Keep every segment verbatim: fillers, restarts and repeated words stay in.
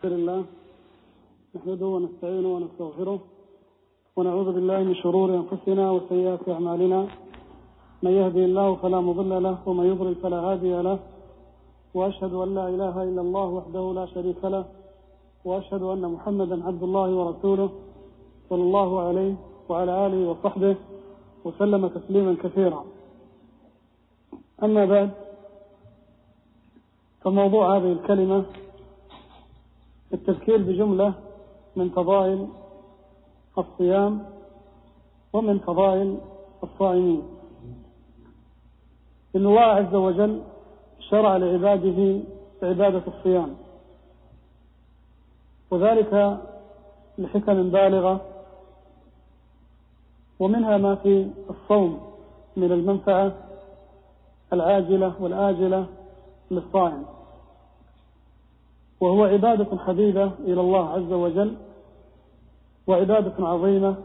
الحمد لله نحمده ونستعينه ونستغفره ونعوذ بالله من شرور أنفسنا وسيئات أعمالنا. من يهدي الله فلا مضل له ومن يضلل فلا هادي له، وأشهد أن لا إله إلا الله وحده لا شريك له، وأشهد أن محمدا عبد الله ورسوله صلى الله عليه وعلى آله وصحبه وسلم تسليما كثيرا. أما بعد، فموضوع هذه الكلمة التذكير بجملة من فضائل الصيام ومن فضائل الصائمين. إن الله عز وجل شرع لعباده عبادة الصيام، وذلك لحكم بالغة، ومنها ما في الصوم من المنفعة العاجلة والآجلة للصائم، وهو عبادة حبيبة إلى الله عز وجل، وعبادة عظيمة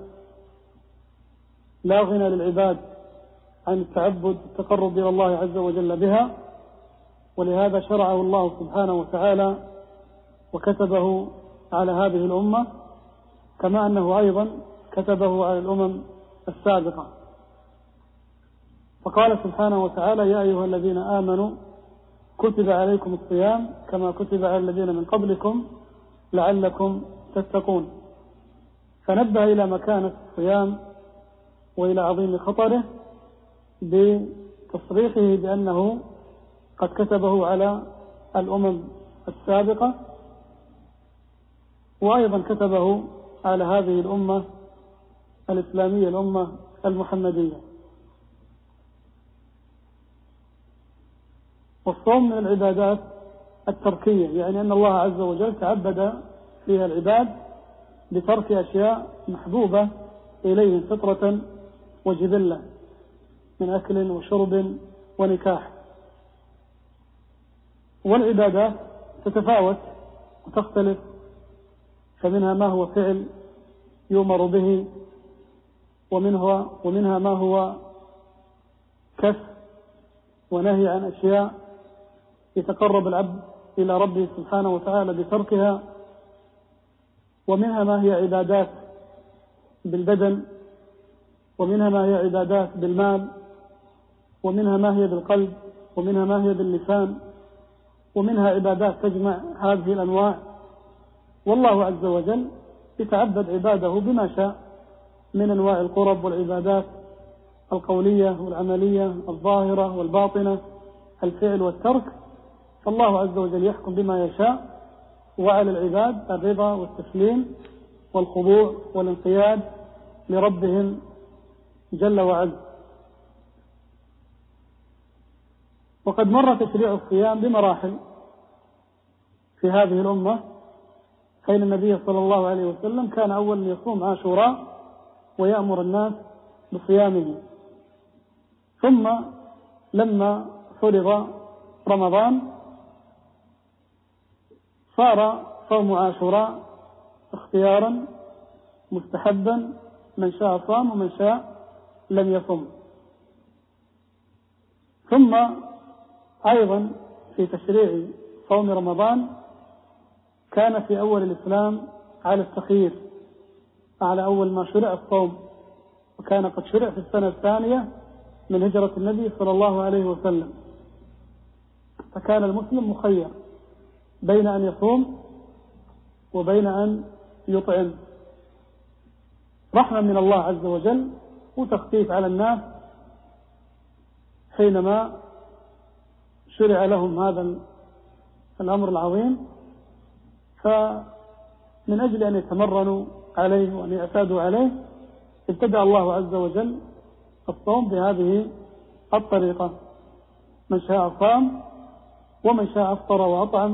لا غنى للعباد عن التعبد التقرب إلى الله عز وجل بها، ولهذا شرعه الله سبحانه وتعالى وكتبه على هذه الأمة، كما أنه أيضا كتبه على الأمم السابقة. فقال سبحانه وتعالى: يا أيها الذين آمنوا كتب عليكم الصيام كما كتب على الذين من قبلكم لعلكم تتقون. فنبه إلى مكانة الصيام وإلى عظيم خطره بتصريحه بأنه قد كتبه على الأمم السابقة، وأيضا كتبه على هذه الأمة الإسلامية الأمة المحمدية. والصوم من العبادات التركية، يعني أن الله عز وجل تعبد فيها العباد بترك أشياء محبوبة إليهم فطرة وجبلة من أكل وشرب ونكاح. والعبادات تتفاوت وتختلف، فمنها ما هو فعل يؤمر به، ومنها, ومنها ما هو كف ونهي عن أشياء يتقرب العبد إلى ربه سبحانه وتعالى بتركها، ومنها ما هي عبادات بالبدن، ومنها ما هي عبادات بالمال، ومنها ما هي بالقلب، ومنها ما هي باللسان، ومنها عبادات تجمع هذه الأنواع. والله عز وجل يتعبد عباده بما شاء من أنواع القرب والعبادات القولية والعملية الظاهرة والباطنة، الفعل والترك. فالله عز وجل يحكم بما يشاء، وعلى العباد الرضا والتسليم والخضوع والانقياد لربهم جل وعز. وقد مر تشريع الصيام بمراحل في هذه الأمة، حين النبي صلى الله عليه وسلم كان أول يصوم عاشوراء ويأمر الناس بصيامه، ثم لما فرض رمضان صار صوم عاشوراء اختيارا مستحبا، من شاء صام ومن شاء لم يصم. ثم أيضا في تشريع صوم رمضان كان في أول الإسلام على التخيير، على أول ما شرع الصوم، وكان قد شرع في السنة الثانية من هجرة النبي صلى الله عليه وسلم، فكان المسلم مخير بين أن يصوم وبين أن يطعم، رحمة من الله عز وجل وتخفيف على الناس حينما شرع لهم هذا الأمر العظيم. فمن أجل أن يتمرنوا عليه وأن يعتادوا عليه ابتدأ الله عز وجل الصوم بهذه الطريقة: من شاء صام ومن شاء أفطر وأطعم،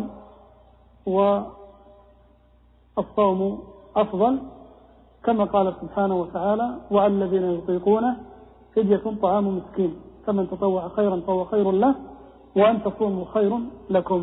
والصوم أفضل، كما قال سبحانه وتعالى: وعلى الذين يطيقونه فدية طعام مسكين، فمن تطوع خيرا فهو خير له، وأن تصوموا خير لكم.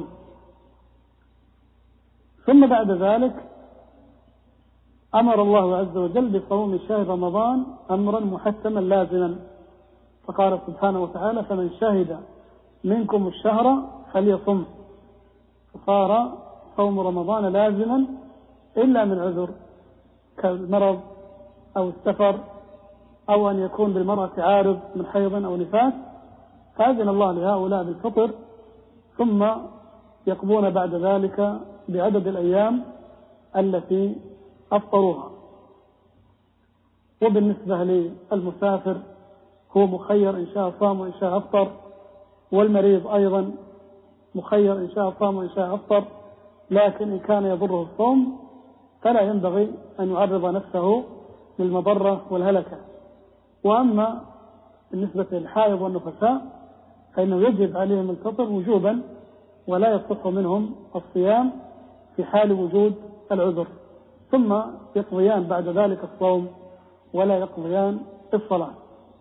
ثم بعد ذلك أمر الله عز وجل بصوم شهر رمضان أمرا محتما لازما، فقال سبحانه وتعالى: فمن شهد منكم الشهر فليصم. فصار صوم رمضان لازما إلا من عذر كالمرض أو السفر أو أن يكون بالمرأة عارض من حيض أو نفاس، فأذن الله لهؤلاء بالفطر، ثم يقضون بعد ذلك بعدد الأيام التي أفطروها. وبالنسبة للمسافر هو مخير إن شاء صام وإن شاء أفطر، والمريض أيضا مخير إن شاء صام وإن شاء أفطر، لكن إن كان يضره الصوم فلا ينبغي أن يعرض نفسه للمضرة والهلكة. وأما بالنسبة للحائض والنفساء فإنه يجب عليهم الفطر وجوبا، ولا يصح منهم الصيام في حال وجود العذر، ثم يقضيان بعد ذلك الصوم ولا يقضيان الصلاة.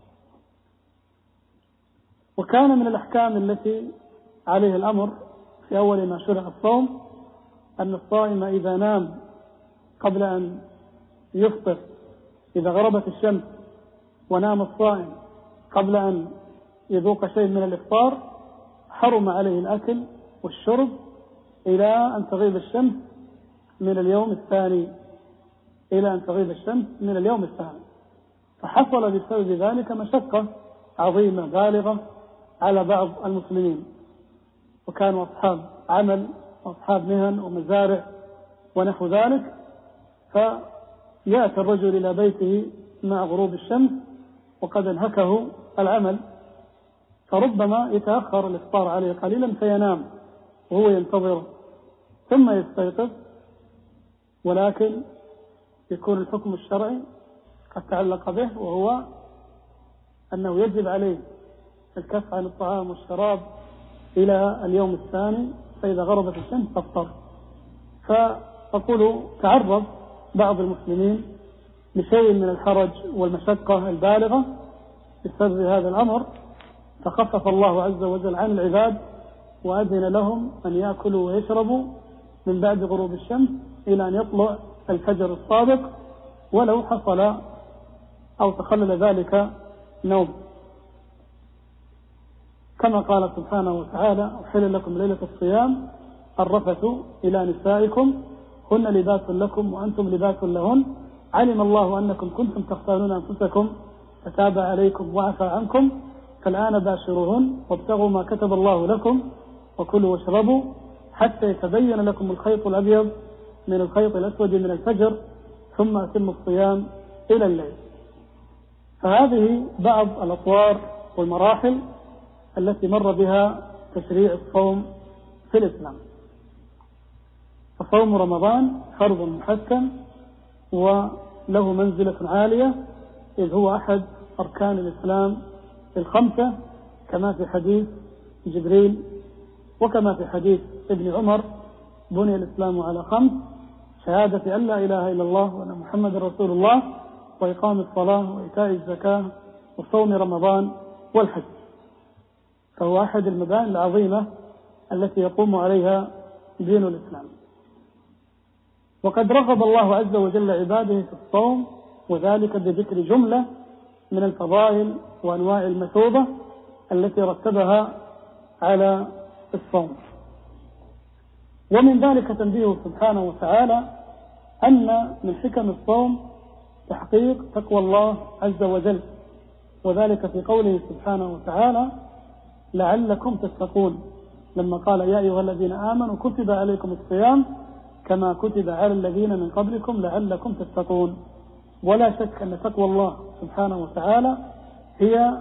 وكان من الأحكام التي عليه الأمر في أول ما شرع الصوم أن الصائم إذا نام قبل أن يفطر، إذا غربت الشمس ونام الصائم قبل أن يذوق شيء من الإفطار حرم عليه الأكل والشرب إلى أن تغيب الشمس من اليوم الثاني إلى أن تغيب الشمس من اليوم الثاني. فحصل بسبب ذلك مشقة عظيمة بالغة على بعض المسلمين، وكانوا أصحاب عمل وأصحاب مهن ومزارع ونحو ذلك، فيأتي الرجل إلى بيته مع غروب الشمس وقد انهكه العمل، فربما يتأخر الإفطار عليه قليلا فينام وهو ينتظر ثم يستيقظ، ولكن يكون الحكم الشرعي قد تعلق به، وهو أنه يجب عليه الكف عن الطعام والشراب إلى اليوم الثاني، فإذا غربت الشمس تفطر. فأقول تعرض بعض المسلمين لشيء من الحرج والمشقة البالغة بسبب هذا الأمر، فخفف الله عز وجل عن العباد وأذن لهم أن يأكلوا ويشربوا من بعد غروب الشمس إلى أن يطلع الفجر الصادق، ولو حصل أو تخلل ذلك نوم، كما قال سبحانه وتعالى: أحل لكم ليلة الصيام الرفث إلى نسائكم هن لباس لكم وأنتم لباس لهن علم الله أنكم كنتم تختارون أنفسكم فتاب عليكم وعفى عنكم فالآن باشروهن وابتغوا ما كتب الله لكم وكلوا واشربوا حتى يتبين لكم الخيط الأبيض من الخيط الأسود من الفجر ثم أتموا الصيام إلى الليل. فهذه بعض الأطوار والمراحل التي مر بها تشريع الصوم في الإسلام. فصوم رمضان فرض محكم وله منزلة عالية، إذ هو أحد أركان الإسلام الخمسة، كما في حديث جبريل وكما في حديث ابن عمر: بني الإسلام على خمس: شهادة أن لا إله إلا الله وأن محمد رسول الله، وإقام الصلاة وإيتاء الزكاة وصوم رمضان والحج. فهو أحد المباني العظيمة التي يقوم عليها دين الإسلام. وقد رغب الله عز وجل عباده في الصوم، وذلك بذكر جملة من الفضائل وأنواع المثوبة التي رتبها على الصوم. ومن ذلك تنبيه سبحانه وتعالى أن من حكم الصوم تحقيق تقوى الله عز وجل، وذلك في قوله سبحانه وتعالى: لعلكم تتقون، لما قال: يا أيها الذين آمنوا كتب عليكم الصيام كما كتب على الذين من قبلكم لعلكم تتقون. ولا شك أن تقوى الله سبحانه وتعالى هي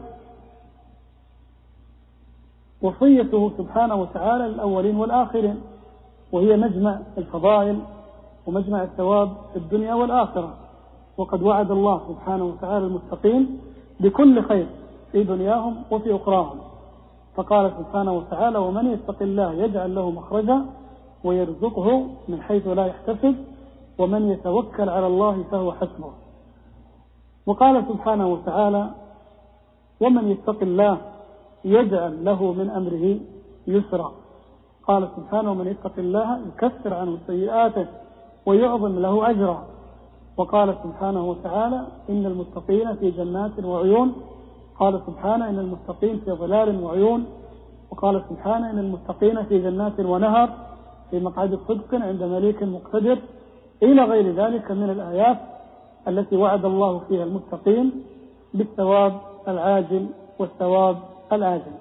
وصيته سبحانه وتعالى للأولين والآخرين، وهي مجمع الفضائل ومجمع الثواب في الدنيا والآخرة. وقد وعد الله سبحانه وتعالى المتقين بكل خير في دنياهم وفي أخراهم، فقال سبحانه وتعالى: ومن يتق الله يجعل له مخرجا ويرزقه من حيث لا يحتسب ومن يتوكل على الله فهو حسبه. وقال سبحانه وتعالى: ومن يتق الله يجعل له من أمره يسرا. قال سبحانه: ومن يتق الله يكفر عنه سيئاته ويعظم له أجرا. وقال سبحانه وتعالى: إن المتقين في جنات وعيون. قال سبحانه: إن المتقين في ظلال وعيون. وقال سبحانه: إن المتقين في جنات ونهر في مقعد صدق عند مليك مقتدر، إلى غير ذلك من الآيات التي وعد الله فيها المتقين بالثواب العاجل والثواب الآجل.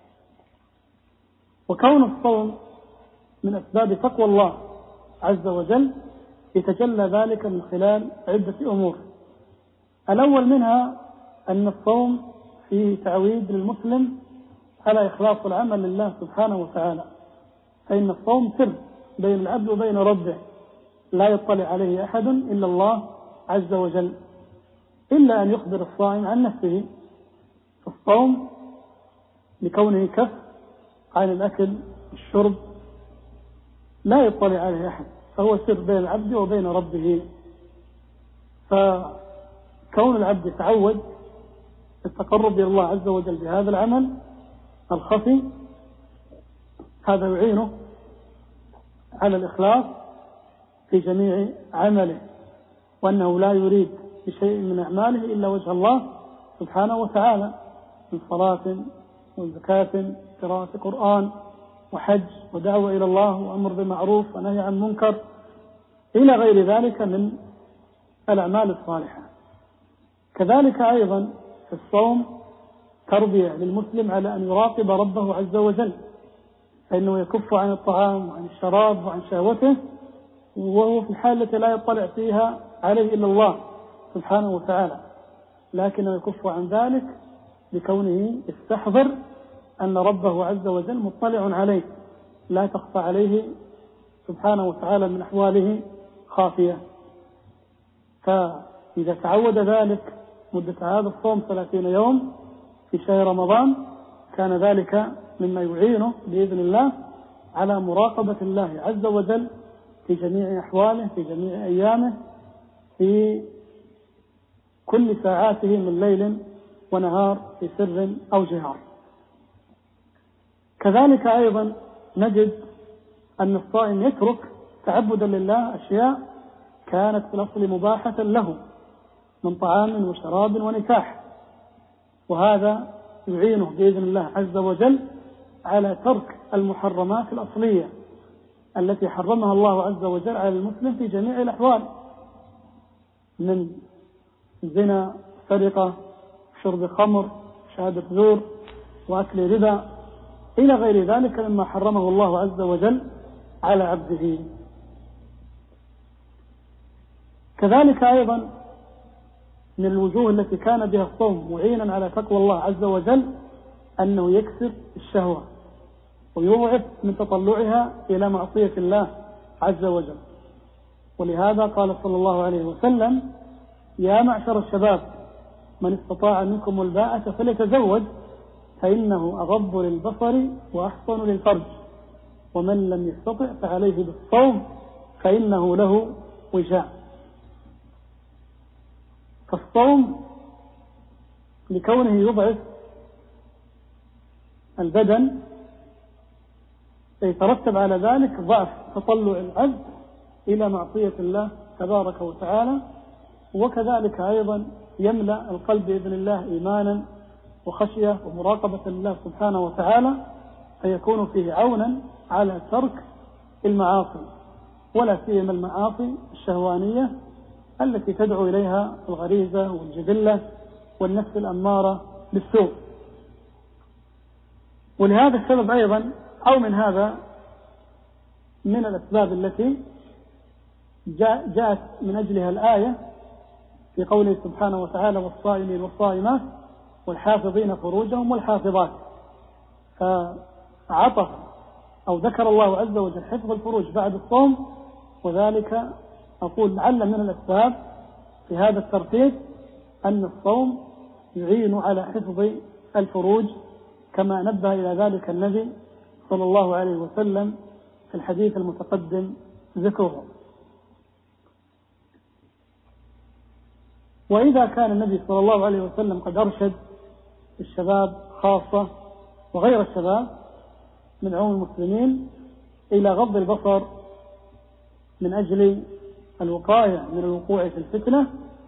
وكون الصوم من أسباب تقوى الله عز وجل يتجلى ذلك من خلال عدة أمور. الأول منها أن الصوم فيه تعويد للمسلم على إخلاص العمل لله سبحانه وتعالى، فإن الصوم سر بين العبد وبين ربه لا يطلع عليه أحد إلا الله عز وجل، إلا أن يخبر الصائم عن نفسه. الصوم لكونه كف عن الأكل والشرب لا يطلع عليه أحد، فهو سر بين العبد وبين ربه. فكون العبد يتعود التقرب إلى الله عز وجل بهذا العمل الخفي، هذا يعينه على الإخلاص في جميع عمله، وأنه لا يريد بشيء من أعماله إلا وجه الله سبحانه وتعالى، من صلاة وزكاة قراءة قرآن وحج ودعوة إلى الله وأمر بالمعروف ونهي عن منكر إلى غير ذلك من الأعمال الصالحة. كذلك أيضا في الصوم تربية للمسلم على أن يراقب ربه عز وجل، فإنه يكف عن الطعام وعن الشراب وعن شهوته، وهو في الحالة التي لا يطلع فيها عليه إلا الله سبحانه وتعالى، لكنه يكف عن ذلك بكونه يستحضر أن ربه عز وجل مطلع عليه، لا تخفى عليه سبحانه وتعالى من أحواله خافية. فإذا تعود ذلك مدة هذا الصوم ثلاثين يوم في شهر رمضان، كان ذلك مما يعينه بإذن الله على مراقبة الله عز وجل في جميع أحواله، في جميع أيامه، في كل ساعاته من ليل ونهار، في سر أو جهار. كذلك أيضا نجد أن الصائم يترك تعبدا لله أشياء كانت في الأصل مباحة له من طعام وشراب ونكاح، وهذا يعينه بإذن الله عز وجل على ترك المحرمات الأصلية التي حرمها الله عز وجل على المسلم في جميع الأحوال، من زنا، سرقة، شرب خمر، شهادة زور، وأكل ربا، إلى غير ذلك مما حرمه الله عز وجل على عبده. كذلك أيضا من الوجوه التي كان بها الصوم معينا على تقوى الله عز وجل أنه يكسر الشهوة ويضعف من تطلعها إلى معصية الله عز وجل. ولهذا قال صلى الله عليه وسلم: يا معشر الشباب من استطاع منكم الباءة فليتزوج فإنه أغض للبصر وأحصن للفرج، ومن لم يستطع فعليه بالصوم فإنه له وجاء. فالصوم لكونه يضعف البدن يترتب على ذلك ضعف تطلع العبد إلى معصية الله تبارك وتعالى، وكذلك أيضا يملأ القلب بإذن الله إيمانا وخشية ومراقبة الله سبحانه وتعالى، فيكون فيه عونا على ترك المعاصي، ولا سيما المعاصي الشهوانية التي تدعو إليها الغريزة والجبلة والنفس الأمارة بالسوء. ولهذا السبب أيضا أو من هذا من الأسباب التي جاءت من أجلها الآية في قوله سبحانه وتعالى: والصائمين والصائمات والحافظين فروجهم والحافظات، فعطف أو ذكر الله عز وجل حفظ الفروج بعد الصوم، وذلك أقول لعل من الأسباب في هذا الترتيب أن الصوم يعين على حفظ الفروج، كما نبه إلى ذلك النبي صلى الله عليه وسلم في الحديث المتقدم ذكره. وإذا كان النبي صلى الله عليه وسلم قد أرشد الشباب خاصة وغير الشباب من عموم المسلمين إلى غض البصر من أجل الوقاية من الوقوع في الفتنة،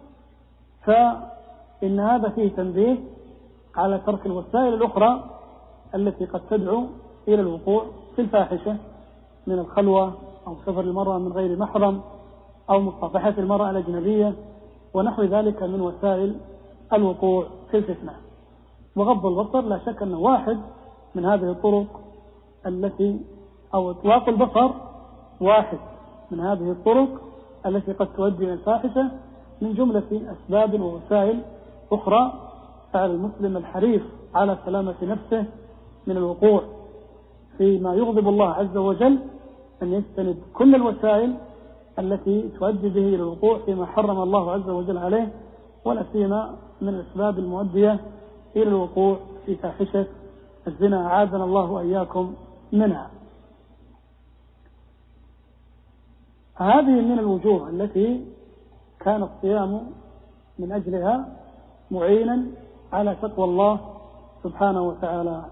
فإن هذا فيه تنبيه على ترك الوسائل الأخرى التي قد تدعو إلى الوقوع في الفاحشة، من الخلوة أو سفر المرأة من غير محرم أو مصافحة المرأة الأجنبية ونحو ذلك من وسائل الوقوع في الفتنة. وغض البصر لا شك أنه واحد من هذه الطرق التي أو إطلاق البصر واحد من هذه الطرق التي قد تؤدي إلى الفاحشة من جملة أسباب ووسائل أخرى. فعلى المسلم الحريص على سلامة نفسه من الوقوع فيما يغضب الله عز وجل أن يستند كل الوسائل التي تؤدي به إلى الوقوع فيما حرم الله عز وجل عليه، ولا سيما من الأسباب المؤدية إلى الوقوع في فاحشة الزنا، أعاذنا الله وإياكم منها. هذه من الوجوه التي كان الصيام من أجلها معينا على تقوى الله سبحانه وتعالى.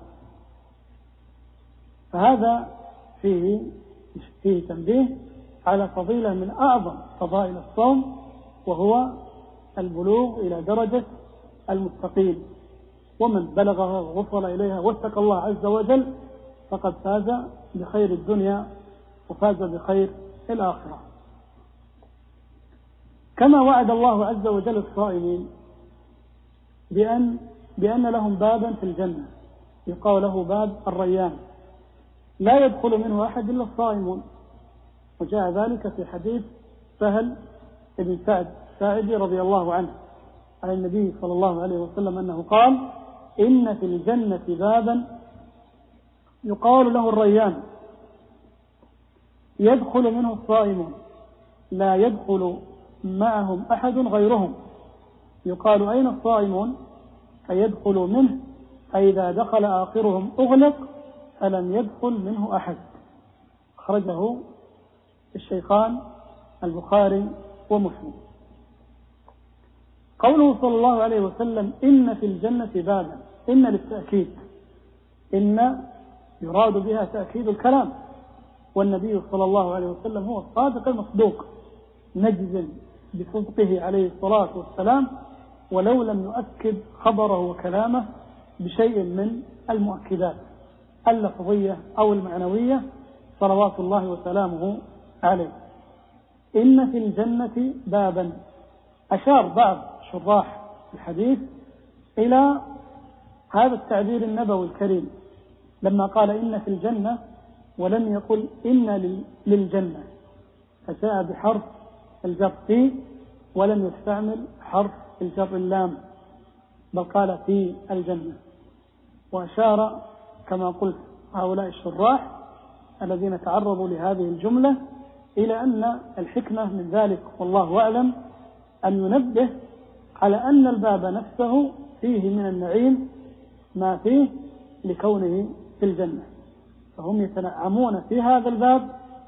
فهذا فيه فيه تنبيه على فضيلة من أعظم فضائل الصوم، وهو البلوغ إلى درجة المتقين، ومن بلغها ووصل إليها واتقى الله عز وجل فقد فاز بخير الدنيا وفاز بخير الآخرة. كما وعد الله عز وجل الصائمين بأن, بأن لهم بابا في الجنة يقال له باب الريان لا يدخل منه أحد إلا الصائمون، وجاء ذلك في حديث سهل بن سعد الساعدي رضي الله عنه عن النبي صلى الله عليه وسلم أنه قال: إن في الجنة بابا يقال له الريان يدخل منه الصائمون لا يدخل معهم أحد غيرهم، يقال: أين الصائمون؟ فيدخل منه، فإذا دخل آخرهم أغلق فلم يدخل منه أحد. أخرجه الشيخان البخاري ومسلم. قوله صلى الله عليه وسلم: إن في الجنة بابا، إن للتأكيد، إن يراد بها تأكيد الكلام، والنبي صلى الله عليه وسلم هو الصادق المصدوق نجزم بصدقه عليه الصلاة والسلام، ولو لم نؤكد خبره وكلامه بشيء من المؤكدات اللفظية أو المعنوية صلوات الله وسلامه عليه. إن في الجنة بابا، أشار بعض شراح الحديث إلى هذا التعبير النبوي الكريم لما قال إن في الجنة ولم يقل إن للجنة، فجاء بحرف الجر في ولم يستعمل حرف الجر اللام، بل قال في الجنة. وأشار كما قلت هؤلاء الشراح الذين تعرضوا لهذه الجملة إلى أن الحكمة من ذلك والله أعلم أن ينبه على أن الباب نفسه فيه من النعيم ما فيه لكونه في الجنة، فهم يتنعمون في هذا الباب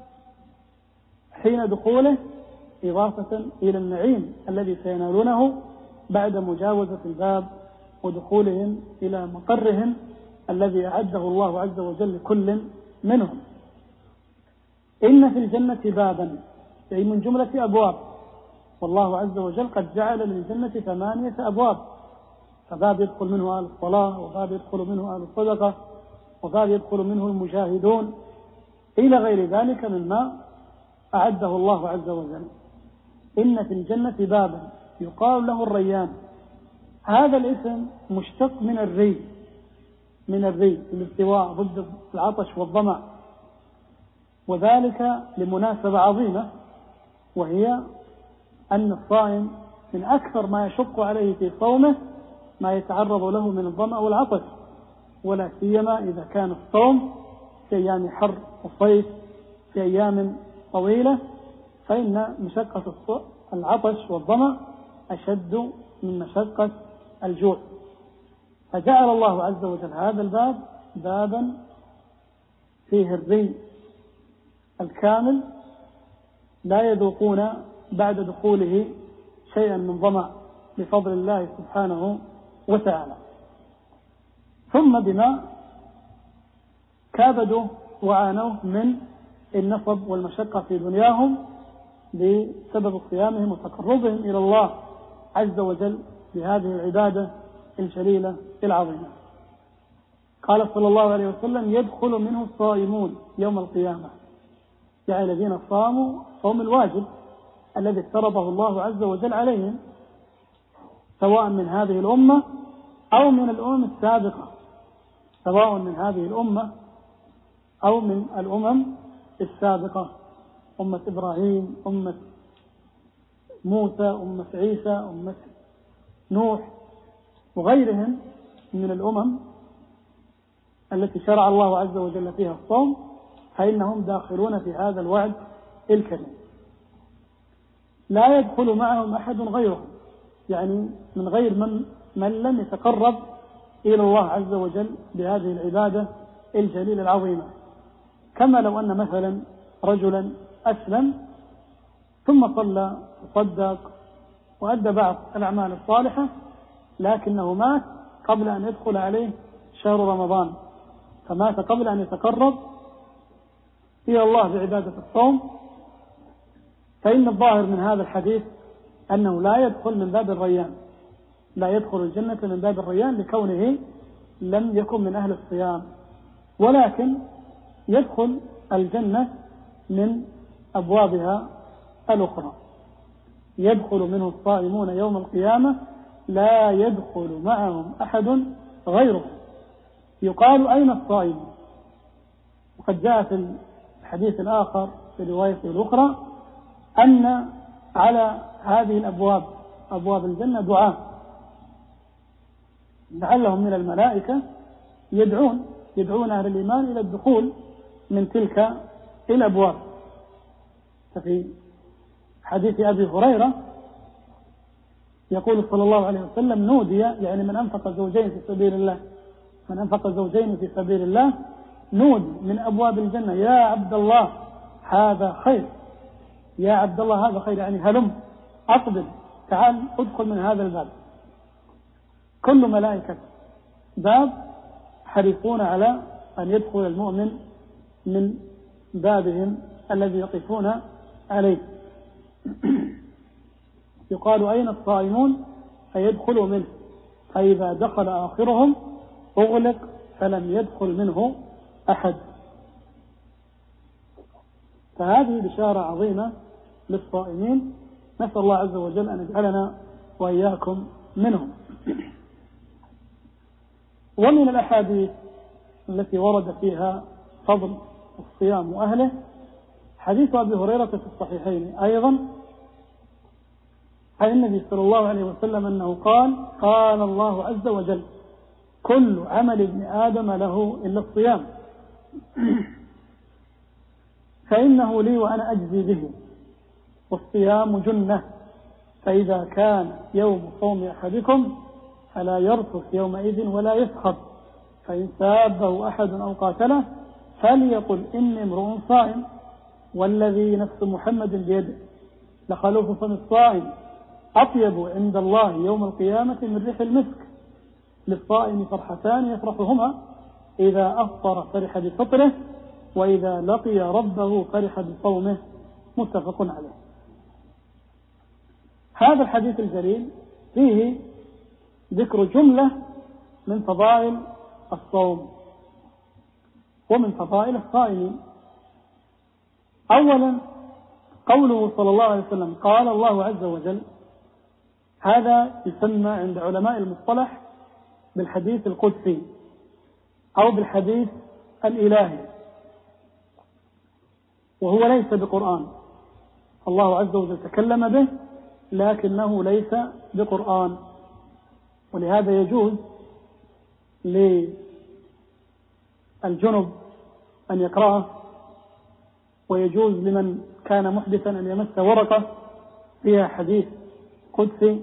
حين دخوله إضافة إلى النعيم الذي سينالونه بعد مجاوزة الباب ودخولهم إلى مقرهم الذي أعده الله عز وجل لكل منهم. إن في الجنة بابا، أي من جملة أبواب، والله عز وجل قد جعل للجنة ثمانية أبواب، فباب يدخل منه أهل الصلاة، وباب يدخل منه أهل الصدقة، وباب يدخل منه المجاهدون، إلى غير ذلك مما أعده الله عز وجل. إن في الجنة بابا يقال له الريان، هذا الاسم مشتق من الري، من الري الاستواء ضد العطش والظمأ، وذلك لمناسبة عظيمة، وهي أن الصائم من أكثر ما يشق عليه في صومه ما يتعرض له من الظمأ والعطش، ولا سيما إذا كان الصوم في أيام حر وصيف في أيام طويلة، فإن مشقة العطش والظمأ أشد من مشقة الجوع. فجعل الله عز وجل هذا الباب بابا فيه الري الكامل لا يذوقون بعد دخوله شيئا من ظمأ بفضل الله سبحانه وتعالى. ثم بما كابدوا وعانوا من النصب والمشقة في دنياهم بسبب صيامهم وتقربهم إلى الله عز وجل بهذه العبادة الجليلة العظيمة. قال صلى الله عليه وسلم: يدخل منه الصائمون يوم القيامة، يعني الذين صاموا صوم الواجب الذي افترضه الله عز وجل عليهم، سواء من هذه الأمة أو من الأمم السابقة، سواء من هذه الأمة أو من الأمم السابقة، أمة إبراهيم، أمة موسى، أمة عيسى، أمة نوح، وغيرهم من الأمم التي شرع الله عز وجل فيها الصوم، فإنهم داخلون في هذا الوعد الكريم. لا يدخل معهم أحد غيرهم، يعني من غير من, من لم يتقرب إلى الله عز وجل بهذه العبادة الجليلة العظيمة، كما لو أن مثلا رجلا أسلم ثم صلى وصدق وأدى بعض الأعمال الصالحة، لكنه مات قبل أن يدخل عليه شهر رمضان، فمات قبل أن يتقرب إلى الله بعبادة الصوم، فإن الظاهر من هذا الحديث أنه لا يدخل من باب الريان، لا يدخل الجنة من باب الريان لكونه لم يكن من أهل الصيام، ولكن يدخل الجنة من أبوابها الأخرى. يدخل منه الصائمون يوم القيامة لا يدخل معهم أحد غيره. يقال أين الصائمون؟ وقد جاء في الحديث الآخر في رواية الأخرى أن على هذه الأبواب أبواب الجنة دعاء لعلهم من الملائكة يدعون يدعون أهل الإيمان إلى الدخول من تلك الأبواب. ففي حديث أبي هريرة يقول صلى الله عليه وسلم: نودي، يعني من أنفق زوجين في سبيل الله، من أنفق زوجين في سبيل الله نودي من أبواب الجنة: يا عبد الله هذا خير، يا عبد الله هذا خير، يعني هلم أقبل، تعال ادخل من هذا الباب. كل ملائكة باب حريصون على أن يدخل المؤمن من بابهم الذي يقفون عليه. يقال: أين الصائمون؟ فيدخلوا منه، فإذا دخل آخرهم أغلق فلم يدخل منه أحد. فهذه بشارة عظيمة للصائمين، نسأل الله عز وجل أن يجعلنا وإياكم منهم. ومن الأحاديث التي ورد فيها فضل الصيام وأهله حديث أبي هريرة في الصحيحين أيضا عن النبي صلى الله عليه وسلم أنه قال: قال الله عز وجل: كل عمل ابن آدم له إلا الصيام فإنه لي وأنا أجزي به، والصيام جنة، فإذا كان يوم صوم أحدكم فلا يرفث يومئذ ولا يسخط، فإن سابه أحد أو قاتله فليقل إني امرؤ صائم، والذي نفس محمد بيده لخلوف فم الصائم أطيب عند الله يوم القيامة من ريح المسك، للصائم فرحتان يفرحهما: إذا أفطر فرح بفطره، وإذا لقي ربه فرح بصومه. متفق عليه. هذا الحديث الجليل فيه ذكر جملة من فضائل الصوم ومن فضائل الصائمين. أولا قوله صلى الله عليه وسلم: قال الله عز وجل، هذا يسمى عند علماء المصطلح بالحديث القدسي أو بالحديث الإلهي، وهو ليس بقرآن، الله عز وجل تكلم به لكنه ليس بقرآن، ولهذا يجوز للجنب أن يقرأه، ويجوز لمن كان محدثا أن يمس ورقة فيها حديث قدسي.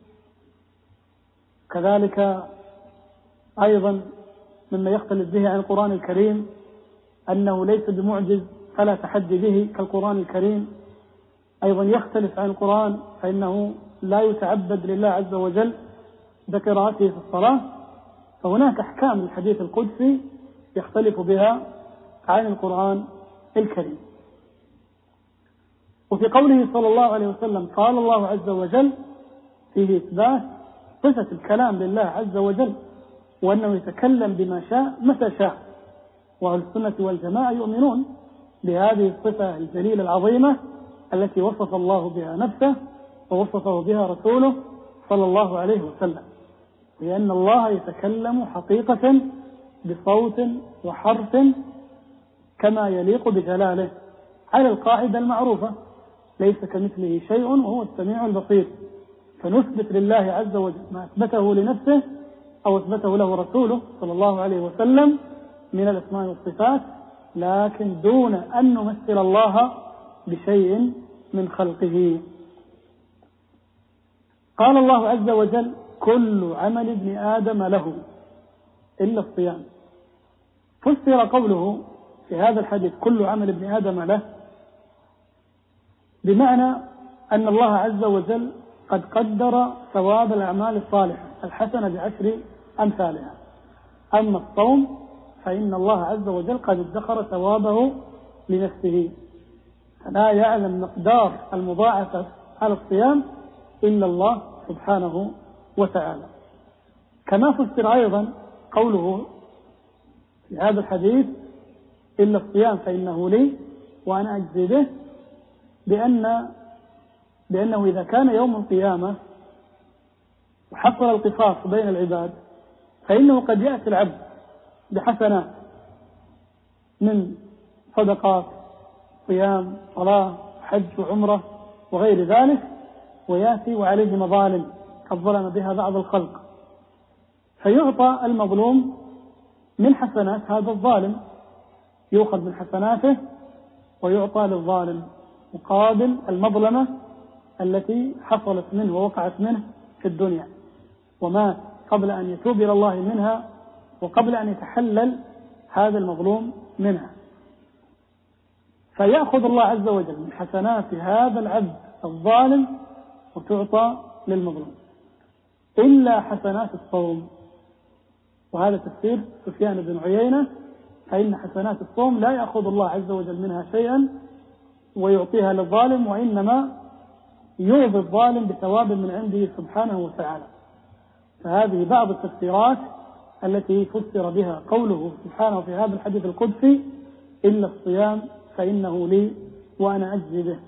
كذلك أيضا مما يختلف به عن القرآن الكريم أنه ليس بمعجز فلا تحدي به كالقرآن الكريم، أيضا يختلف عن القرآن فإنه لا يتعبد لله عز وجل بقراءته في الصلاة، فهناك أحكام الحديث القدسي يختلف بها عن القرآن الكريم. وفي قوله صلى الله عليه وسلم: قال الله عز وجل، فيه إثبات صفة الكلام لله عز وجل، وأنه يتكلم بما شاء متى شاء، وأهل السنة والجماعة يؤمنون بهذه الصفة الجليلة العظيمة التي وصف الله بها نفسه ووصفه بها رسوله صلى الله عليه وسلم، لأن الله يتكلم حقيقة بصوت وحرف كما يليق بجلاله على القاعدة المعروفة: ليس كمثله شيء وهو السميع البصير. فنثبت لله عز وجل ما أثبته لنفسه أو أثبته له رسوله صلى الله عليه وسلم من الأسماء والصفات، لكن دون أن نمثل الله بشيء من خلقه. قال الله عز وجل: كل عمل ابن آدم له إلا الصيام. فسر قوله في هذا الحديث كل عمل ابن آدم له بمعنى أن الله عز وجل قد قدر ثواب الأعمال الصالحة الحسنة بعشر أمثالها. أما الصوم فإن الله عز وجل قد ادخر ثوابه لنفسه، فلا يعلم مقدار المضاعفة على الصيام إلا الله سبحانه وتعالى. كما فسر أيضا قوله في هذا الحديث: إلا الصيام فإنه لي وأنا أجزي به، بأن بأنه إذا كان يوم القيامة وحصل القصاص بين العباد فإنه قد يأتي العبد بحسنات من صدقات، صيام، صلاة، حج وعمرة وغير ذلك، ويأتي وعليه مظالم قد ظلم بها بعض الخلق، فيعطى المظلوم من حسنات هذا الظالم، يؤخذ من حسناته ويعطى للظالم مقابل المظلمة التي حصلت منه ووقعت منه في الدنيا ومات قبل أن يتوب إلى الله منها وقبل أن يتحلل هذا المظلوم منها. فيأخذ الله عز وجل من حسنات هذا العبد الظالم وتعطى للمظلوم إلا حسنات الصوم. وهذا تفسير سفيان بن عيينة: فإن حسنات الصوم لا يأخذ الله عز وجل منها شيئا ويعطيها للظالم، وإنما يعطي الظالم بثواب من عنده سبحانه وتعالى. فهذه بعض التفسيرات التي فسر بها قوله سبحانه في هذا الحديث القدسي: إلا الصيام فإنه لي وأنا أجزي به.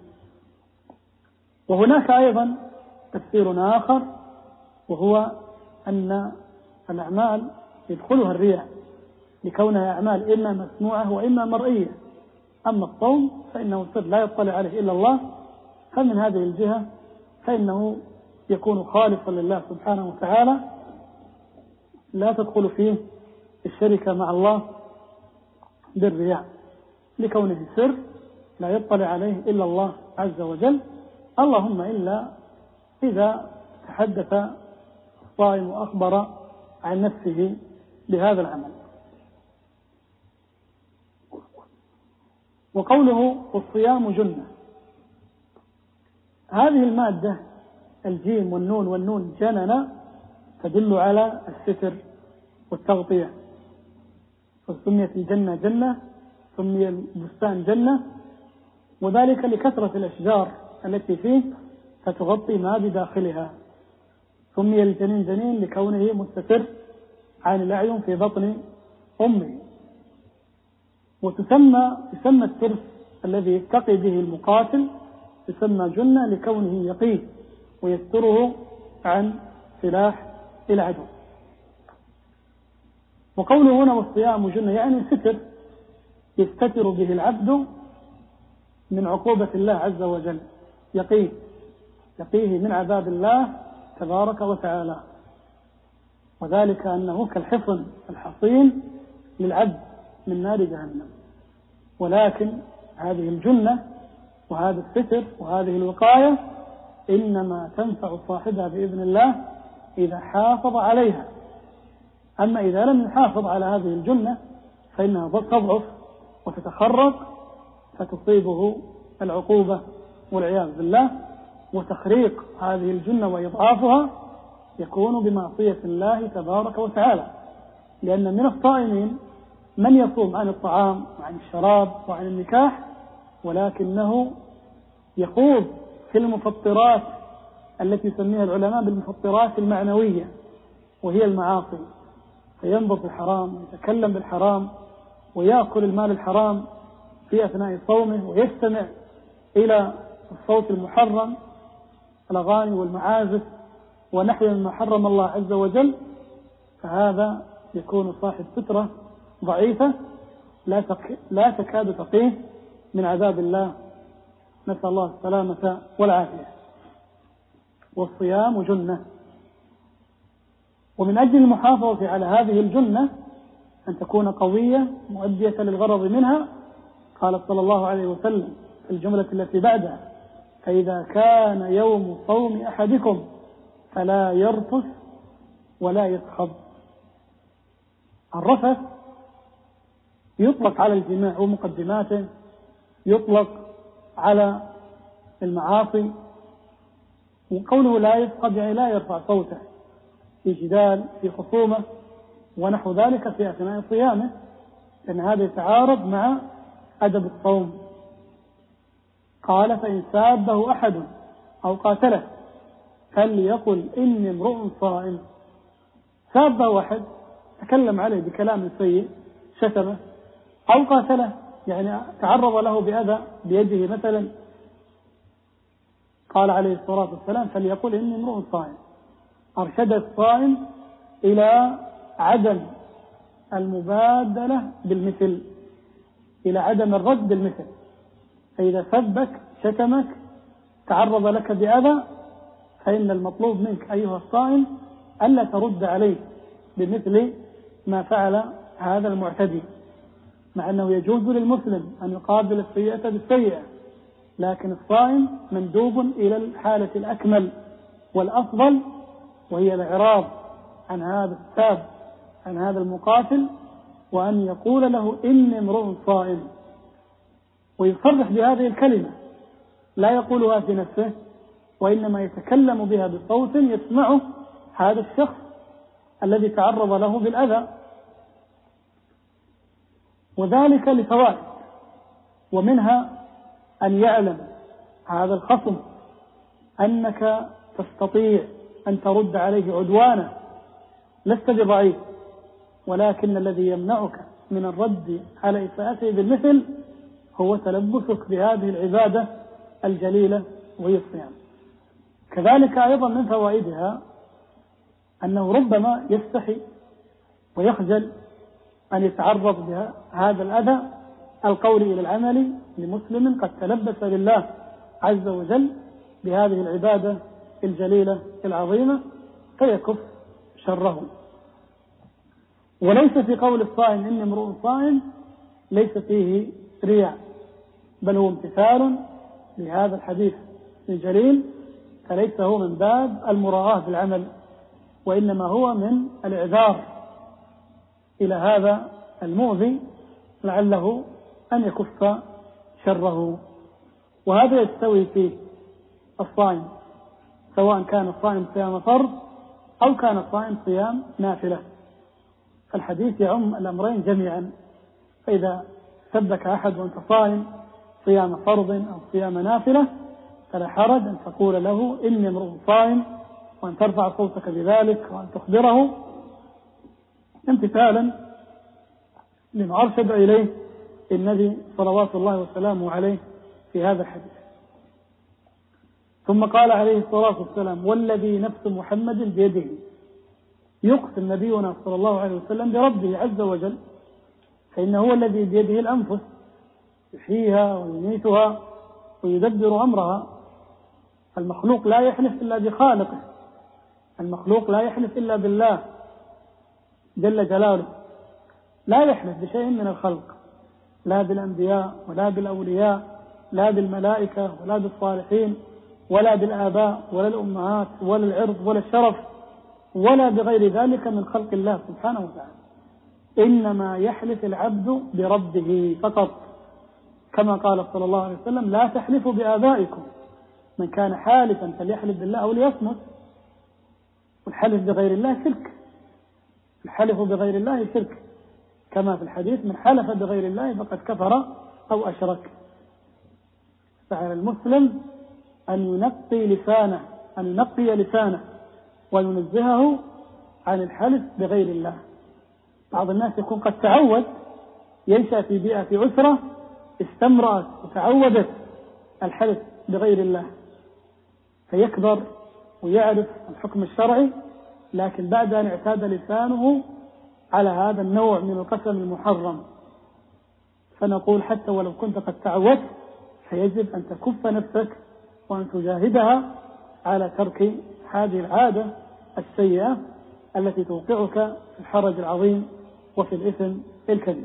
وهناك أيضا تفسير آخر، وهو أن الأعمال يدخلها الرياء لكونها أعمال إما مسموعة وإما مرئية. أما الصوم فإنه سر لا يطلع عليه إلا الله، فمن هذه الجهة فإنه يكون خالصا لله سبحانه وتعالى، لا تدخل فيه الشركة مع الله بالرياء لكونه سر لا يطلع عليه إلا الله عز وجل، اللهم إلا إذا تحدث الصائم وأخبر عن نفسه بهذا العمل. وقوله والصيام جنة، هذه المادة الجيم والنون والنون جننا تدل على الستر والتغطية، فسميت الجنة جنة، سمي البستان جنة، وذلك لكثرة الأشجار التي فيه فتغطي ما بداخلها. سمي الجنين جنين لكونه مستتر عن الأعين في بطن أمه. وتسمى تسمى الترس الذي يتقي به المقاتل تسمى جنة لكونه يقيه ويستره عن سلاح العدو. وقوله هنا والصيام جنة يعني ستر يستتر به العبد من عقوبة الله عز وجل، يقيه يقيه من عذاب الله تبارك وتعالى، وذلك أنه كالحصن الحصين للعبد من نار جهنم. ولكن هذه الجنة وهذا الستر وهذه الوقاية إنما تنفع صاحبها بإذن الله إذا حافظ عليها. أما إذا لم يحافظ على هذه الجنة فإنها تضعف وتتخرق فتصيبه العقوبة والعياذ بالله. وتخريق هذه الجنة وإضعافها يكون بمعصية الله تبارك وتعالى، لأن من الصائمين من يصوم عن الطعام وعن الشراب وعن النكاح، ولكنه يخوض في المفطرات التي يسميها العلماء بالمفطرات المعنوية، وهي المعاصي، فينظر في الحرام ويتكلم بالحرام ويأكل المال الحرام، في أثناء صومه ويستمع إلى الصوت المحرم، الأغاني والمعازف ونحو مما حرم الله عز وجل، فهذا يكون صاحب فترة ضعيفة لا لا تكاد تقيه من عذاب الله، نسأل الله السلامة والعافية. والصيام جنة، ومن أجل المحافظة على هذه الجنة أن تكون قوية مؤدية للغرض منها، قال صلى الله عليه وسلم في الجملة التي بعدها: فإذا كان يوم صوم أحدكم فلا يرفث ولا يسخب. الرفث يطلق على الجماع ومقدماته، يطلق على المعاصي، وقوله لا يسخب يعني لا يرفع صوته في جدال، في خصومة ونحو ذلك في أثناء صيامه، لأن هذا يتعارض مع أدب الصوم. قال: فإن سابه أحد أو قاتله فليقل إني امرؤ صائم. سابه أحد، تكلم عليه بكلام سيء، شتمه، أو قاتله يعني تعرض له بأذى بيده مثلا، قال عليه الصلاة والسلام: فليقل إني امرؤ صائم. أرشد الصائم إلى عدم المبادلة بالمثل، إلى عدم الرد بالمثل. فإذا سبك شتمك تعرض لك بأذى، فإن المطلوب منك أيها الصائم ألا ترد عليه بمثل ما فعل هذا المعتدي، مع أنه يجوز للمسلم أن يقابل السيئة بالسيئة، لكن الصائم مندوب إلى الحالة الأكمل والأفضل، وهي الإعراض عن هذا الساب، عن هذا المقاتل، وأن يقول له إني امرؤ صائم، ويصرح بهذه الكلمة، لا يقولها في نفسه، وإنما يتكلم بها بصوت يسمعه هذا الشخص الذي تعرض له بالأذى، وذلك لفوائد، ومنها أن يعلم هذا الخصم أنك تستطيع أن ترد عليه عدوانا، لست بضعيف، ولكن الذي يمنعك من الرد على إساءته بالمثل هو تلبسك بهذه العبادة الجليلة وهي الصيام. كذلك أيضا من فوائدها أنه ربما يستحي ويخجل أن يتعرض بهذا الأذى القولي إلى العمل لمسلم قد تلبس لله عز وجل بهذه العبادة الجليلة العظيمة، فيكف شره. وليس في قول الصائم إني امرؤ صائم ليس فيه رياء، بل هو امتثال لهذا الحديث الجليل، فليس هو من باب المراءة بالعمل، وإنما هو من الإعذار إلى هذا المؤذي لعله أن يكف شره. وهذا يستوي فيه الصائم، سواء كان الصائم صيام فرض أو كان الصائم صيام نافلة، فالحديث يعم الأمرين جميعا. فإذا سبك أحد وأنت صائم صيام فرض أو صيام نافلة فلا حرج أن تقول له إني امرؤ صائم، وأن ترفع صوتك بذلك، وأن تخبره امتثالا لما أرشد إليه النبي صلوات الله وسلامه عليه في هذا الحديث. ثم قال عليه الصلاة والسلام: والذي نفس محمد بيده، يقسم نبينا صلى الله عليه وسلم بربه عز وجل، فإنه هو الذي بيده الأنفس، يحييها ويميتها ويدبر أمرها. المخلوق لا يحلف إلا بخالقه، المخلوق لا يحلف إلا بالله جل جلاله، لا يحلف بشيء من الخلق، لا بالأنبياء ولا بالأولياء، لا بالملائكة ولا بالصالحين، ولا بالآباء ولا الأمهات ولا العرض ولا الشرف، ولا بغير ذلك من خلق الله سبحانه وتعالى. إنما يحلف العبد بربه فقط، كما قال صلى الله عليه وسلم: لا تحلفوا بآبائكم، من كان حالفا فليحلف بالله أو ليصمت. والحلف بغير الله شرك، الحلف بغير الله شرك، كما في الحديث: من حلف بغير الله فقد كفر أو أشرك. فعلى المسلم أن ينقي لسانه، أن ينقي لسانه وينزهه عن الحلف بغير الله. بعض الناس يكون قد تعود، ينشأ في بيئة في أسرة استمرأت وتعودت الحلف بغير الله، فيكبر ويعرف الحكم الشرعي، لكن بعد أن اعتاد لسانه على هذا النوع من القسم المحرم، فنقول حتى ولو كنت قد تعودت فيجب أن تكف نفسك وأن تجاهدها على ترك هذه العادة السيئة التي توقعك في الحرج العظيم وفي الإثم الكبير.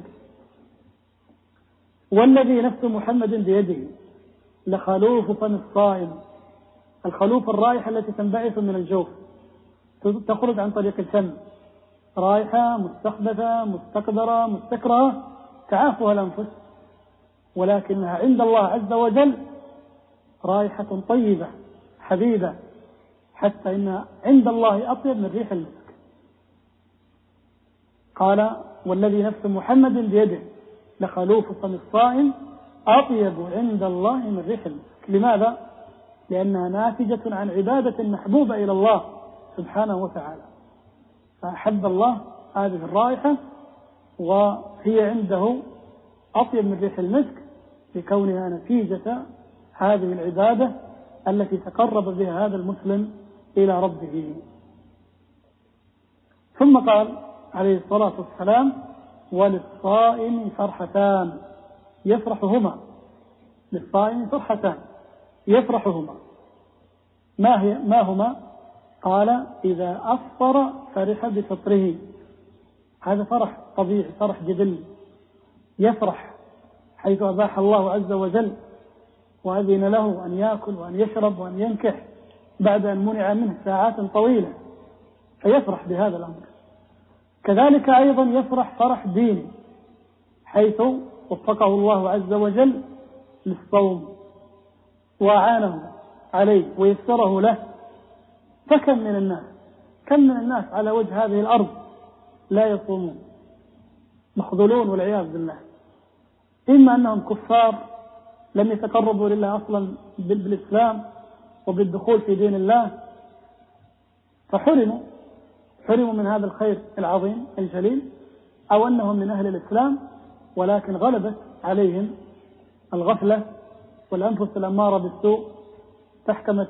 والذي نفس محمد بيده لخلوف فم الصائم، الخلوف الرائحة التي تنبعث من الجوف تخرج عن طريق الفم، رائحة مستخبثة مستقدرة مستكرهة تعافها الأنفس، ولكنها عند الله عز وجل رائحة طيبة حبيبة، حتى إنها عند الله أطيب من ريح المسك. قال والذي نفس محمد بيده لخلوف فم الصائم أطيب عند الله من ريح المسك. لماذا؟ لأنها ناتجة عن عبادة محبوبة إلى الله سبحانه وتعالى، فأحب الله هذه الرائحة وهي عنده أطيب من ريح المسك لكونها نتيجة هذه العبادة التي تقرب بها هذا المسلم إلى ربه. ثم قال عليه الصلاة والسلام وللصائم فرحتان يفرحهما، للصائم فرحتان يفرحهما، ما هي ما هما؟ قال إذا أفطر فرح بفطره، هذا فرح طبيعي فرح جبلي، يفرح حيث أباح الله عز وجل وأذن له أن يأكل وأن يشرب وأن ينكح بعد أن منع منه ساعات طويلة، فيفرح بهذا الأمر. كذلك أيضا يفرح فرح ديني حيث وفقه الله عز وجل للصوم وأعانه عليه ويسره له. فكم من الناس كم من الناس على وجه هذه الأرض لا يصومون، مخذولون والعياذ بالله، إما أنهم كفار لم يتقربوا لله أصلا بالإسلام وبالدخول في دين الله فحرموا حرموا من هذا الخير العظيم الجليل، أو أنهم من أهل الإسلام ولكن غلبت عليهم الغفلة والأنفس الأمارة بالسوء تحكمت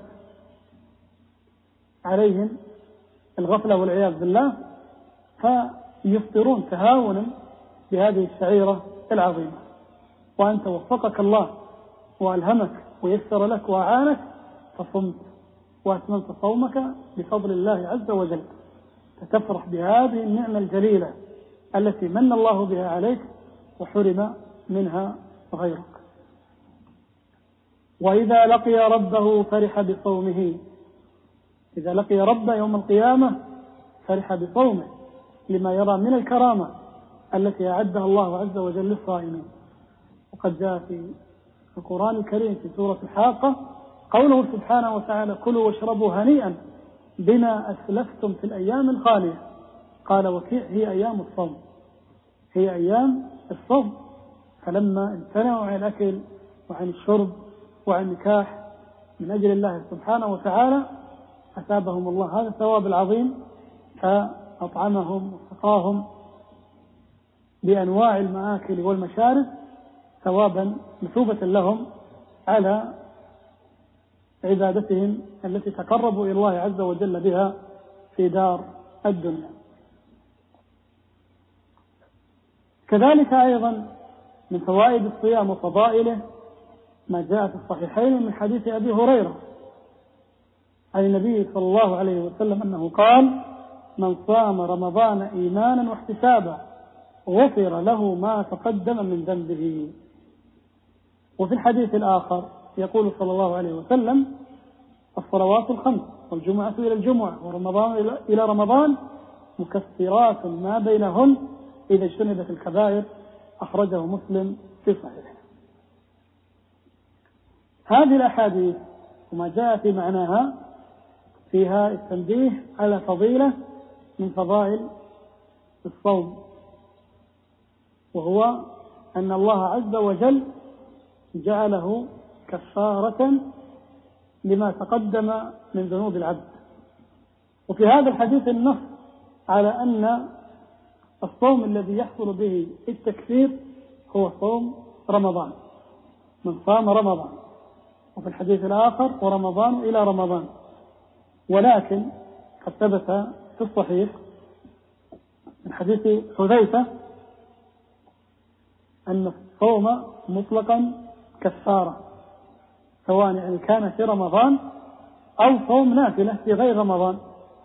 عليهم الغفلة والعياذ بالله، فيفطرون تهاونا بهذه الشعيرة العظيمة. وأنت وفقك الله وألهمك ويسر لك وأعانك فصمت وأتممت صومك بفضل الله عز وجل، فتفرح بهذه النعمة الجليلة التي من الله بها عليك وحرم منها غيرك. وإذا لقي ربه فرح بصومه، إذا لقي ربه يوم القيامة فرح بصومه لما يرى من الكرامة التي أعدها الله عز وجل للصائمين. وقد جاء في القرآن الكريم في سورة الحاقة قوله سبحانه وتعالى كلوا واشربوا هنيئا بما أسلفتم في الأيام الخالية. قال وكيع هي أيام الصوم، هي أيام الصوم، فلما امتنعوا عن الأكل وعن الشرب وعن النكاح من أجل الله سبحانه وتعالى أثابهم الله هذا الثواب العظيم، فأطعمهم وسقاهم بأنواع المآكل والمشارب ثوابا مثوبة لهم على عبادتهم التي تقربوا إلى الله عز وجل بها في دار الدنيا. كذلك أيضا من فوائد الصيام وفضائله ما جاء في الصحيحين من حديث أبي هريرة عن النبي صلى الله عليه وسلم أنه قال من صام رمضان إيمانا واحتسابا غفر له ما تقدم من ذنبه. وفي الحديث الآخر يقول صلى الله عليه وسلم الصلوات الخمس والجمعة إلى الجمعة ورمضان إلى رمضان مكفرات ما بينهن إذا اجتنبت الكبائر، أخرجه مسلم في صحيحه. هذه الأحاديث وما جاء في معناها فيها التنبيه على فضيلة من فضائل الصوم، وهو أن الله عز وجل جعله كفارة لما تقدم من ذنوب العبد. وفي هذا الحديث النص على أن الصوم الذي يحصل به التكفير هو صوم رمضان، من صام رمضان، وفي الحديث الآخر ورمضان إلى رمضان. ولكن قد ثبت في الصحيح من حديث حذيفة أن الصوم مطلقا كفارة، سواء يعني كان في رمضان أو صوم نافلة في غير رمضان.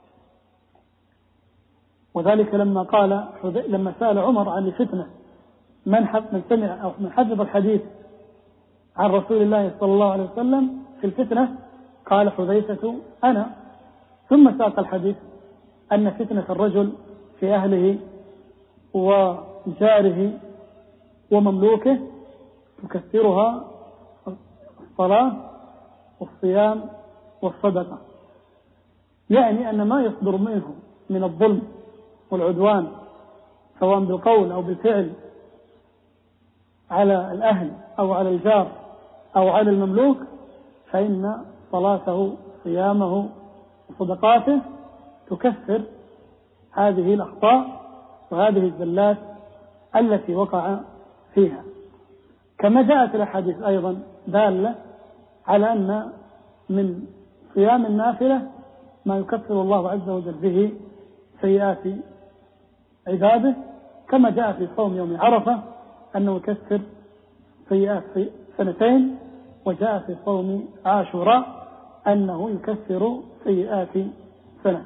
وذلك لما قال لما سأل عمر عن الفتنة من من سمع أو من حفظ الحديث عن رسول الله صلى الله عليه وسلم في الفتنة، قال حذيفة أنا، ثم ساق الحديث أن فتنة الرجل في أهله وجاره ومملوكه تكثرها الصلاة والصيام والصدقة، يعني أن ما يصدر منه من الظلم والعدوان سواء بالقول أو بالفعل على الأهل أو على الجار أو على المملوك، فإن صلاته صيامه وصدقاته تكفر هذه الأخطاء وهذه الزلات التي وقع فيها. كما جاءت الأحاديث أيضا دالة على أن من صيام النافلة ما يكفر الله عز وجل به سيئات عباده، كما جاء في صوم يوم عرفة أنه يكفر سيئات سنتين، وجاء في صوم عاشوراء أنه يكفر سيئات سنة.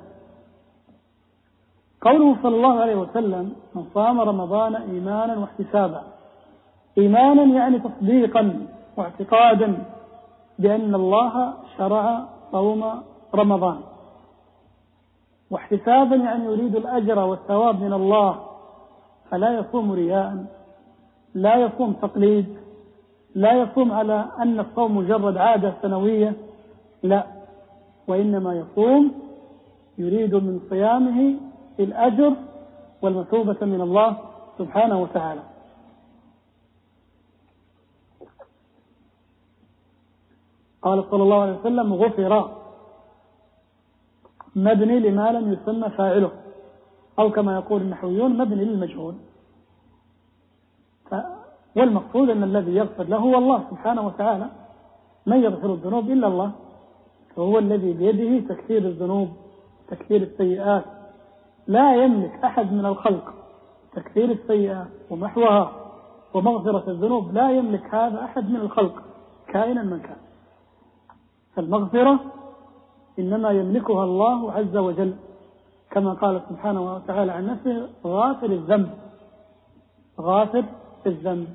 قوله صلى الله عليه وسلم من صام رمضان إيمانا واحتسابا، إيمانا يعني تصديقا واعتقادا بأن الله شرع صوم رمضان، واحتسابا يعني يريد الأجر والثواب من الله، فلا يصوم رياء، لا يصوم تقليد، لا يصوم على أن الصوم مجرد عادة سنوية، لا، وإنما يصوم يريد من صيامه الأجر والمثوبة من الله سبحانه وتعالى. قال صلى الله عليه وسلم غفر، مبني لما لم يسمى فاعله، أو كما يقول النحويون مبني للمجهول. والمقصود أن الذي يغفر له هو الله سبحانه وتعالى، من يغفر الذنوب إلا الله، فهو الذي بيده تكثير الذنوب تكثير السيئات، لا يملك أحد من الخلق تكثير السيئات ومحوها ومغفرة الذنوب، لا يملك هذا أحد من الخلق كائنا من كان. فالمغفرة إنما يملكها الله عز وجل، كما قال سبحانه وتعالى عن نفسه غافر الذنب، غافر الذنب.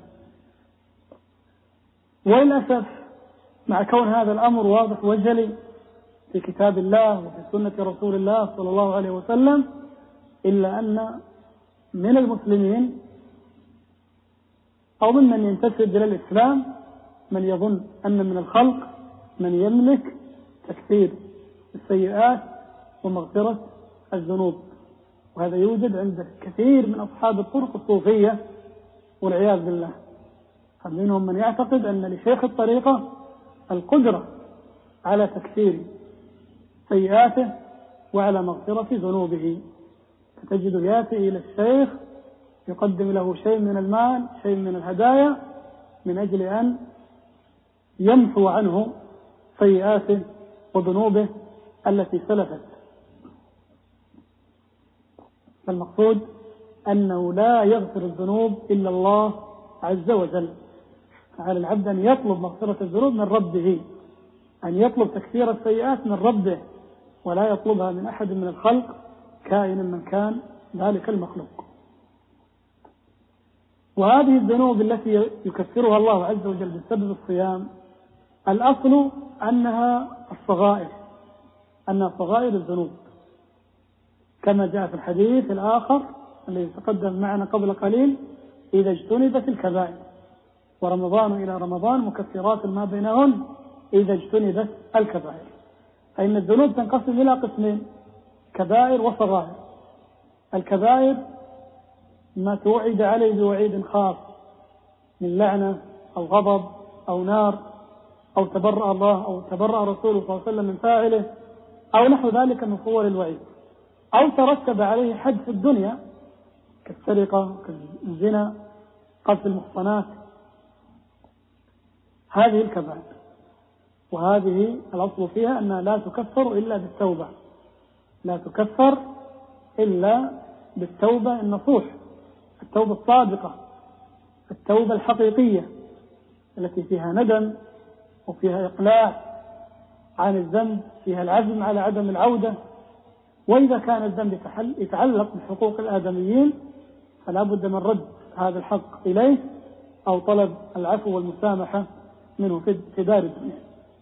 وللأسف مع كون هذا الأمر واضح وجلي في كتاب الله وفي سنة رسول الله صلى الله عليه وسلم، إلا أن من المسلمين أو ممن ينتسب إلى الإسلام من يظن أن من الخلق من يملك تكثير السيئات ومغفرة الذنوب، وهذا يوجد عند كثير من أصحاب الطرق الصوفية والعياذ بالله. فمنهم من يعتقد أن لشيخ الطريقة القدرة على تكثير سيئاته وعلى مغفرة ذنوبه، فتجد يأتي إلى الشيخ يقدم له شيء من المال شيء من الهدايا من أجل أن يمحو عنه سيئاته وذنوبه التي سلفت. فالمقصود أنه لا يغفر الذنوب إلا الله عز وجل، فعلى العبد أن يطلب مغفرة الذنوب من ربه، أن يطلب تكفير السيئات من ربه، ولا يطلبها من أحد من الخلق كائنا من كان ذلك المخلوق. وهذه الذنوب التي يكفرها الله عز وجل بسبب الصيام الأصل أنها الصغائر، أنها صغائر الذنوب، كما جاء في الحديث الآخر الذي تقدم معنا قبل قليل إذا اجتنبت الكبائر، ورمضان إلى رمضان مكفرات ما بينهن إذا اجتنبت الكبائر. فإن الذنوب تنقسم إلى قسمين، كبائر وصغائر. الكبائر ما توعد عليه بوعيد خاص من لعنة أو غضب أو نار أو تبرأ الله أو تبرأ رسوله صلى الله عليه وسلم من فاعله أو نحو ذلك من صور الوعيد، أو ترتب عليه حد في الدنيا كالسرقة كالزنا قذف المحصنات. هذه الكبائر، وهذه الأصل فيها أنها لا تكفر إلا بالتوبة، لا تكفر إلا بالتوبة النصوح، التوبة الصادقة، التوبة الحقيقية التي فيها ندم وفيها إقلاع عن الذنب، فيها العزم على عدم العودة. وإذا كان الذنب يتعلق بحقوق الآدميين فلا بد من رد هذا الحق إليه أو طلب العفو والمسامحة منه في دار الدنيا.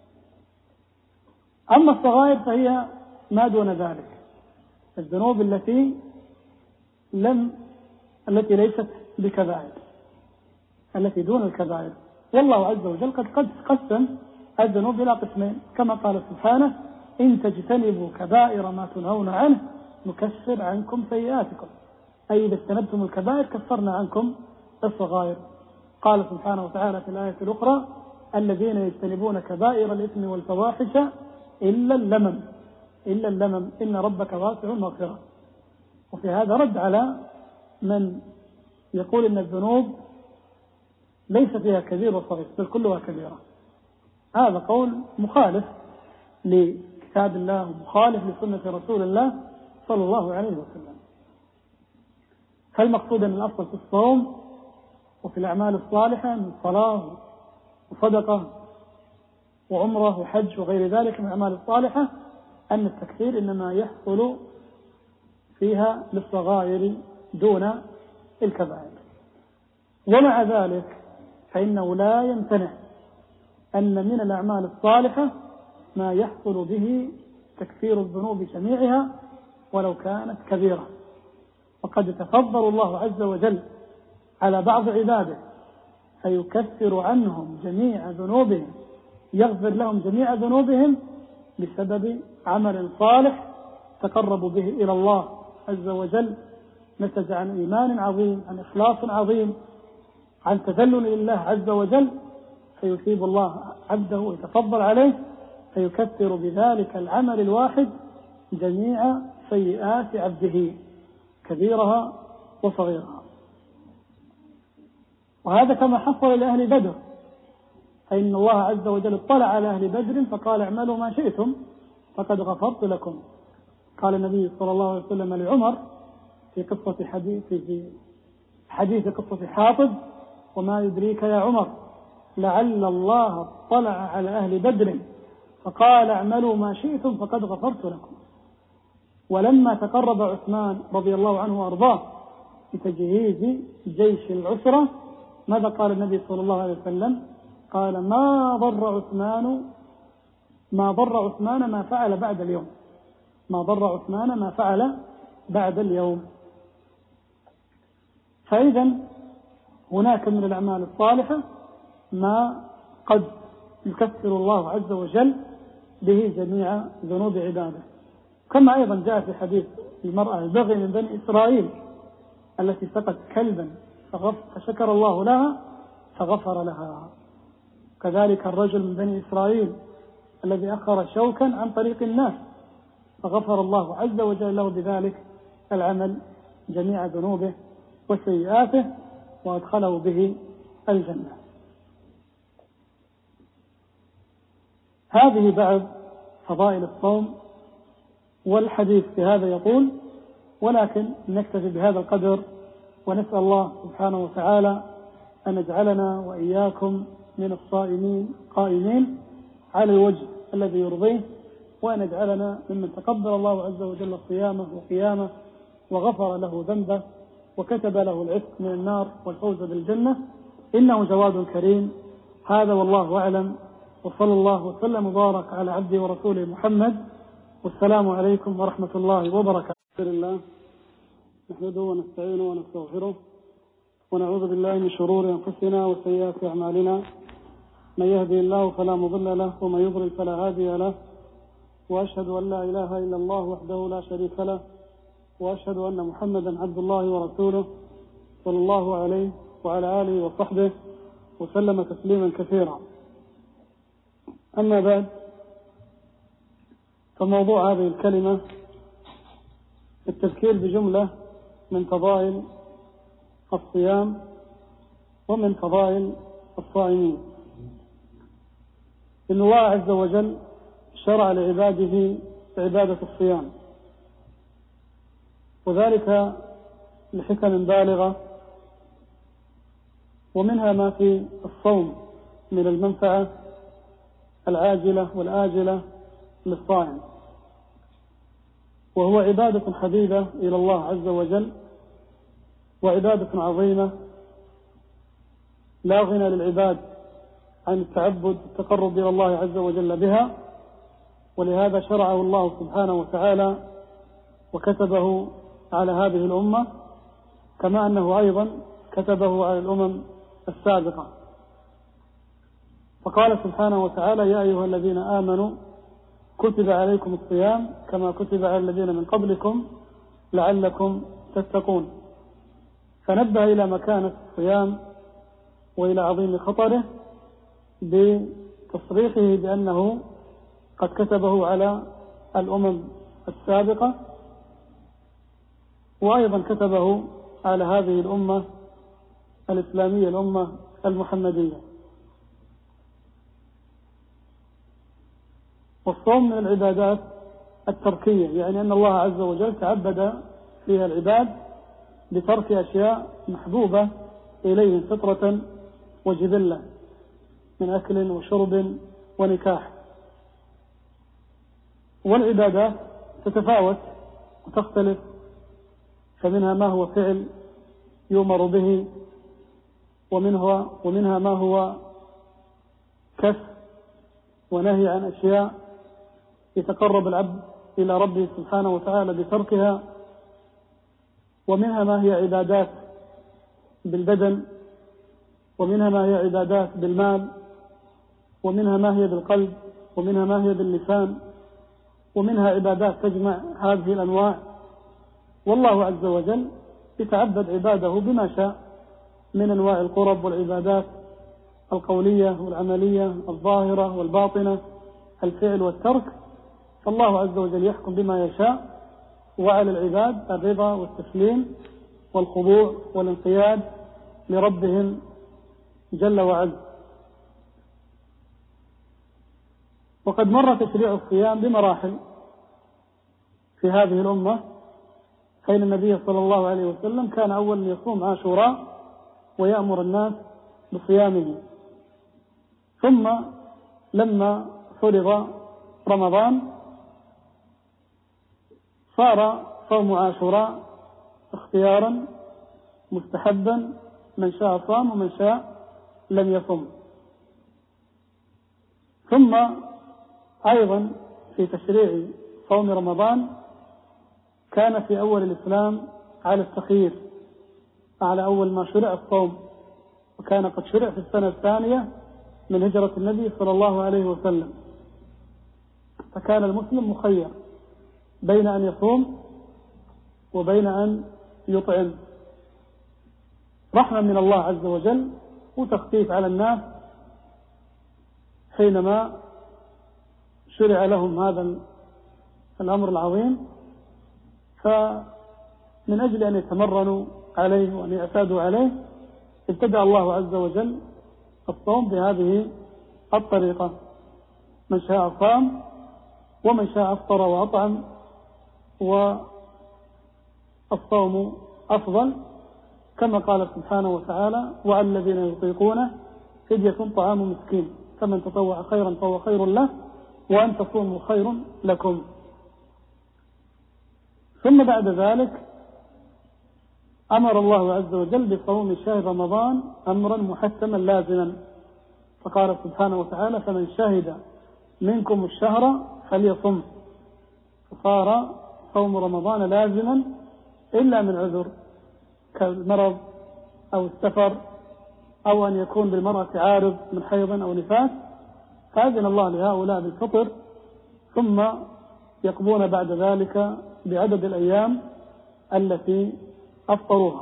أما الصغائر فهي ما دون ذلك، الذنوب التي لم التي ليست بكبائر، التي دون الكبائر. والله عز وجل قد قسم الذنوب إلى قسمين، كما قال سبحانه: إن تجتنبوا كبائر ما تنهون عنه نكفر عنكم سيئاتكم، أي إذا اجتنبتم الكبائر كفرنا عنكم الصغائر. قال سبحانه وتعالى في الآية الأخرى: الذين يجتنبون كبائر الإثم والفواحش إلا اللمم إلا اللمم إن ربك واسع المغفرة. وفي هذا رد على من يقول إن الذنوب ليس فيها كبير وصغير بل كلها كبيرة. هذا قول مخالف لكتاب الله ومخالف لسنة رسول الله صلى الله عليه وسلم. فالمقصود أن الأصل في الصوم وفي الأعمال الصالحة من صلاة وصدقة وعمرة وحج وغير ذلك من الأعمال الصالحة أن التكفير إنما يحصل فيها للصغائر دون الكبائر. ومع ذلك فإنه لا يمتنع أن من الأعمال الصالحة ما يحصل به تكفير الذنوب جميعها ولو كانت كبيرة. وقد تفضل الله عز وجل على بعض عباده فيكفر عنهم جميع ذنوبهم، يغفر لهم جميع ذنوبهم بسبب عمل صالح تقربوا به إلى الله عز وجل، نتج عن إيمان عظيم، عن إخلاص عظيم، عن تذلل لله عز وجل، فيثيب الله عبده ويتفضل عليه فيكفر بذلك العمل الواحد جميع سيئات عبده كبيرها وصغيرها. وهذا كما حصل لأهل بدر، فإن الله عز وجل اطلع على أهل بدر فقال: اعملوا ما شئتم فقد غفرت لكم. قال النبي صلى الله عليه وسلم لعمر في قصة حديث في حديث قصة حاطب: وما يدريك يا عمر لعل الله اطلع على أهل بدر فقال: اعملوا ما شئتم فقد غفرت لكم. ولما تقرب عثمان رضي الله عنه وأرضاه بتجهيز جيش العسرة ماذا قال النبي صلى الله عليه وسلم؟ قال: ما ضر عثمان ما ضر عثمان ما فعل بعد اليوم ما ضر عثمان ما فعل بعد اليوم. فإذا هناك من الأعمال الصالحة ما قد يكفر الله عز وجل به جميع ذنوب عباده، كما أيضا جاء في حديث المرأة البغي من بني إسرائيل التي سقت كلبا فشكر الله لها فغفر لها. كذلك الرجل من بني إسرائيل الذي أخر شوكا عن طريق الناس فغفر الله عز وجل له بذلك العمل جميع ذنوبه وسيئاته وأدخله به الجنة. هذه بعض فضائل الصوم، والحديث في هذا يقول، ولكن نكتفي بهذا القدر ونسأل الله سبحانه وتعالى أن يجعلنا وإياكم من الصائمين قائمين على الوجه الذي يرضيه، وأن يجعلنا ممن تقبل الله عز وجل صيامه وقيامه وغفر له ذنبه وكتب له العتق من النار والفوز بالجنة، إنه جواد كريم. هذا والله أعلم، وصلى الله وسلم وبارك على عبده ورسوله محمد، والسلام عليكم ورحمة الله وبركاته. الحمد لله نحمده ونستعينه ونستغفره ونعوذ بالله من شرور أنفسنا وسيئات أعمالنا، من يهدي الله فلا مضل له ومن يضلل فلا هادي له، وأشهد أن لا إله إلا الله وحده لا شريك له، وأشهد أن محمدا عبد الله ورسوله صلى الله عليه وعلى آله وصحبه وسلم تسليما كثيرا. أما بعد، فموضوع هذه الكلمة التذكير بجملة من فضائل الصيام ومن فضائل الصائمين. إن الله عز وجل شرع لعباده عبادة الصيام، وذلك لحكم بالغة، ومنها ما في الصوم من المنفعة العاجلة والآجلة للصائم، وهو عبادة حبيبة إلى الله عز وجل، وعبادة عظيمة لا غنى للعباد عن التعبد التقرب إلى الله عز وجل بها، ولهذا شرعه الله سبحانه وتعالى وكتبه على هذه الأمة، كما أنه أيضا كتبه على الأمم السابقة. فقال سبحانه وتعالى: يا أيها الذين آمنوا كتب عليكم الصيام كما كتب على الذين من قبلكم لعلكم تتقون. فنبه إلى مكانة الصيام وإلى عظيم خطره بتصريحه بأنه قد كتبه على الأمم السابقة، وأيضا كتبه على هذه الأمة الإسلامية، الأمة المحمدية. والصوم من العبادات التركية، يعني أن الله عز وجل تعبد فيها العباد بترك أشياء محبوبة إليهم فطرة وجبلة من أكل وشرب ونكاح. والعبادات تتفاوت وتختلف، فمنها ما هو فعل يؤمر به، ومنها, ومنها ما هو كف ونهي عن أشياء يتقرب العبد إلى ربه سبحانه وتعالى بتركها، ومنها ما هي عبادات بالبدن، ومنها ما هي عبادات بالمال، ومنها ما هي بالقلب، ومنها ما هي باللسان، ومنها عبادات تجمع هذه الأنواع. والله عز وجل يتعبد عباده بما شاء من أنواع القرب والعبادات القولية والعملية، الظاهرة والباطنة، الفعل والترك. فالله عز وجل يحكم بما يشاء، وعلى العباد الرضا والتسليم والخضوع والانقياد لربهم جل وعلا. وقد مر تشريع الصيام بمراحل في هذه الأمة، حين النبي صلى الله عليه وسلم كان أول من يصوم عاشوراء ويأمر الناس بصيامه، ثم لما فرض رمضان صار صوم عاشوراء اختيارا مستحبا، من شاء صام ومن شاء لم يصم. ثم أيضا في تشريع صوم رمضان كان في أول الإسلام على التخيير، على أول ما شرع الصوم، وكان قد شرع في السنة الثانية من هجرة النبي صلى الله عليه وسلم، فكان المسلم مخير بين أن يصوم وبين أن يطعم، رحمة من الله عز وجل وتخفيف على الناس حينما شرع لهم هذا الأمر العظيم. فمن أجل أن يتمرنوا عليه وأن يعتادوا عليه ابتدأ الله عز وجل الصوم بهذه الطريقة: من شاء صام ومن شاء أفطر وأطعم، والصوم أفضل، كما قال سبحانه وتعالى: وعلى الذين يطيقونه فدية طعام مسكين، فمن تطوع خيرا فهو خير له وأن تصوموا خير لكم. ثم بعد ذلك أمر الله عز وجل بصوم شهر رمضان أمرا محتما لازما، فقال سبحانه وتعالى: فمن شهد منكم الشهر فليصم. فصار صوم رمضان لازما إلا من عذر كالمرض أو السفر، أو أن يكون بالمرأة عارض من حيض أو نفاس، فأذن الله لهؤلاء بالفطر، ثم يقضون بعد ذلك بعدد الأيام التي أفطروها.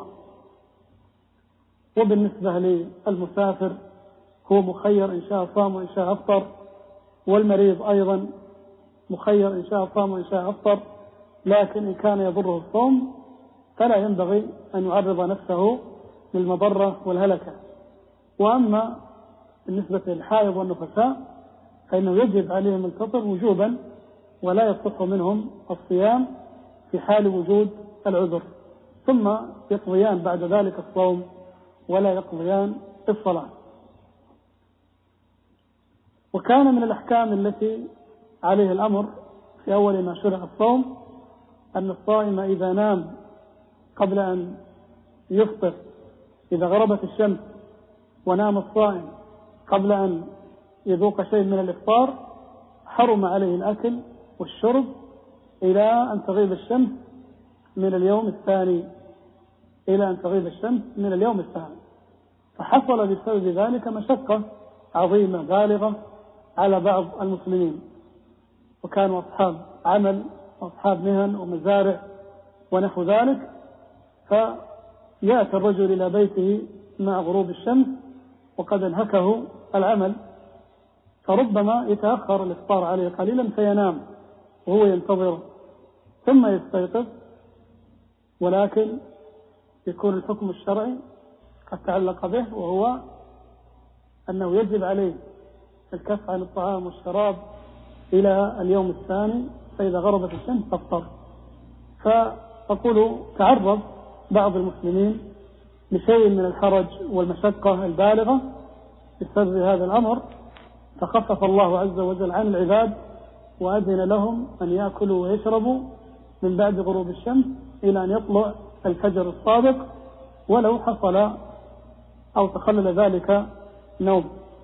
وبالنسبة للمسافر هو مخير إن شاء صام وإن شاء أفطر، والمريض أيضا مخير إن شاء صام وإن شاء أفطر، لكن إن كان يضره الصوم فلا ينبغي أن يعرض نفسه للمضرة والهلكة. وأما بالنسبة للحائض والنفساء فإنه يجب عليهم الفطر وجوبا، ولا يصح منهم الصيام في حال وجود العذر، ثم يقضيان بعد ذلك الصوم ولا يقضيان الصلاة. وكان من الأحكام التي عليه الأمر في أول ما شرع الصوم أن الصائم إذا نام قبل أن يفطر، إذا غربت الشمس ونام الصائم قبل أن يذوق شيء من الإفطار، حرم عليه الأكل والشرب إلى أن تغيب الشمس من اليوم الثاني إلى أن تغيب الشمس من اليوم الثاني. فحصل بسبب ذلك مشقة عظيمة بالغة على بعض المسلمين، وكانوا أصحاب عمل وأصحاب مهن ومزارع ونحو ذلك، فيأتي الرجل إلى بيته مع غروب الشمس وقد انهكه العمل، فربما يتأخر الإفطار عليه قليلا فينام وهو ينتظر ثم يستيقظ، ولكن يكون الحكم الشرعي قد تعلق به، وهو أنه يجب عليه الكف عن الطعام والشراب إلى اليوم الثاني، فإذا غربت الشمس تفطر. فأقول تعرض بعض المسلمين لشيء من الحرج والمشقة البالغة بسبب هذا الأمر، فخفف الله عز وجل عن العباد وأذن لهم أن يأكلوا ويشربوا من بعد غروب الشمس إلى أن يطلع الفجر الصادق، ولو حصل أو تخلل ذلك نوم،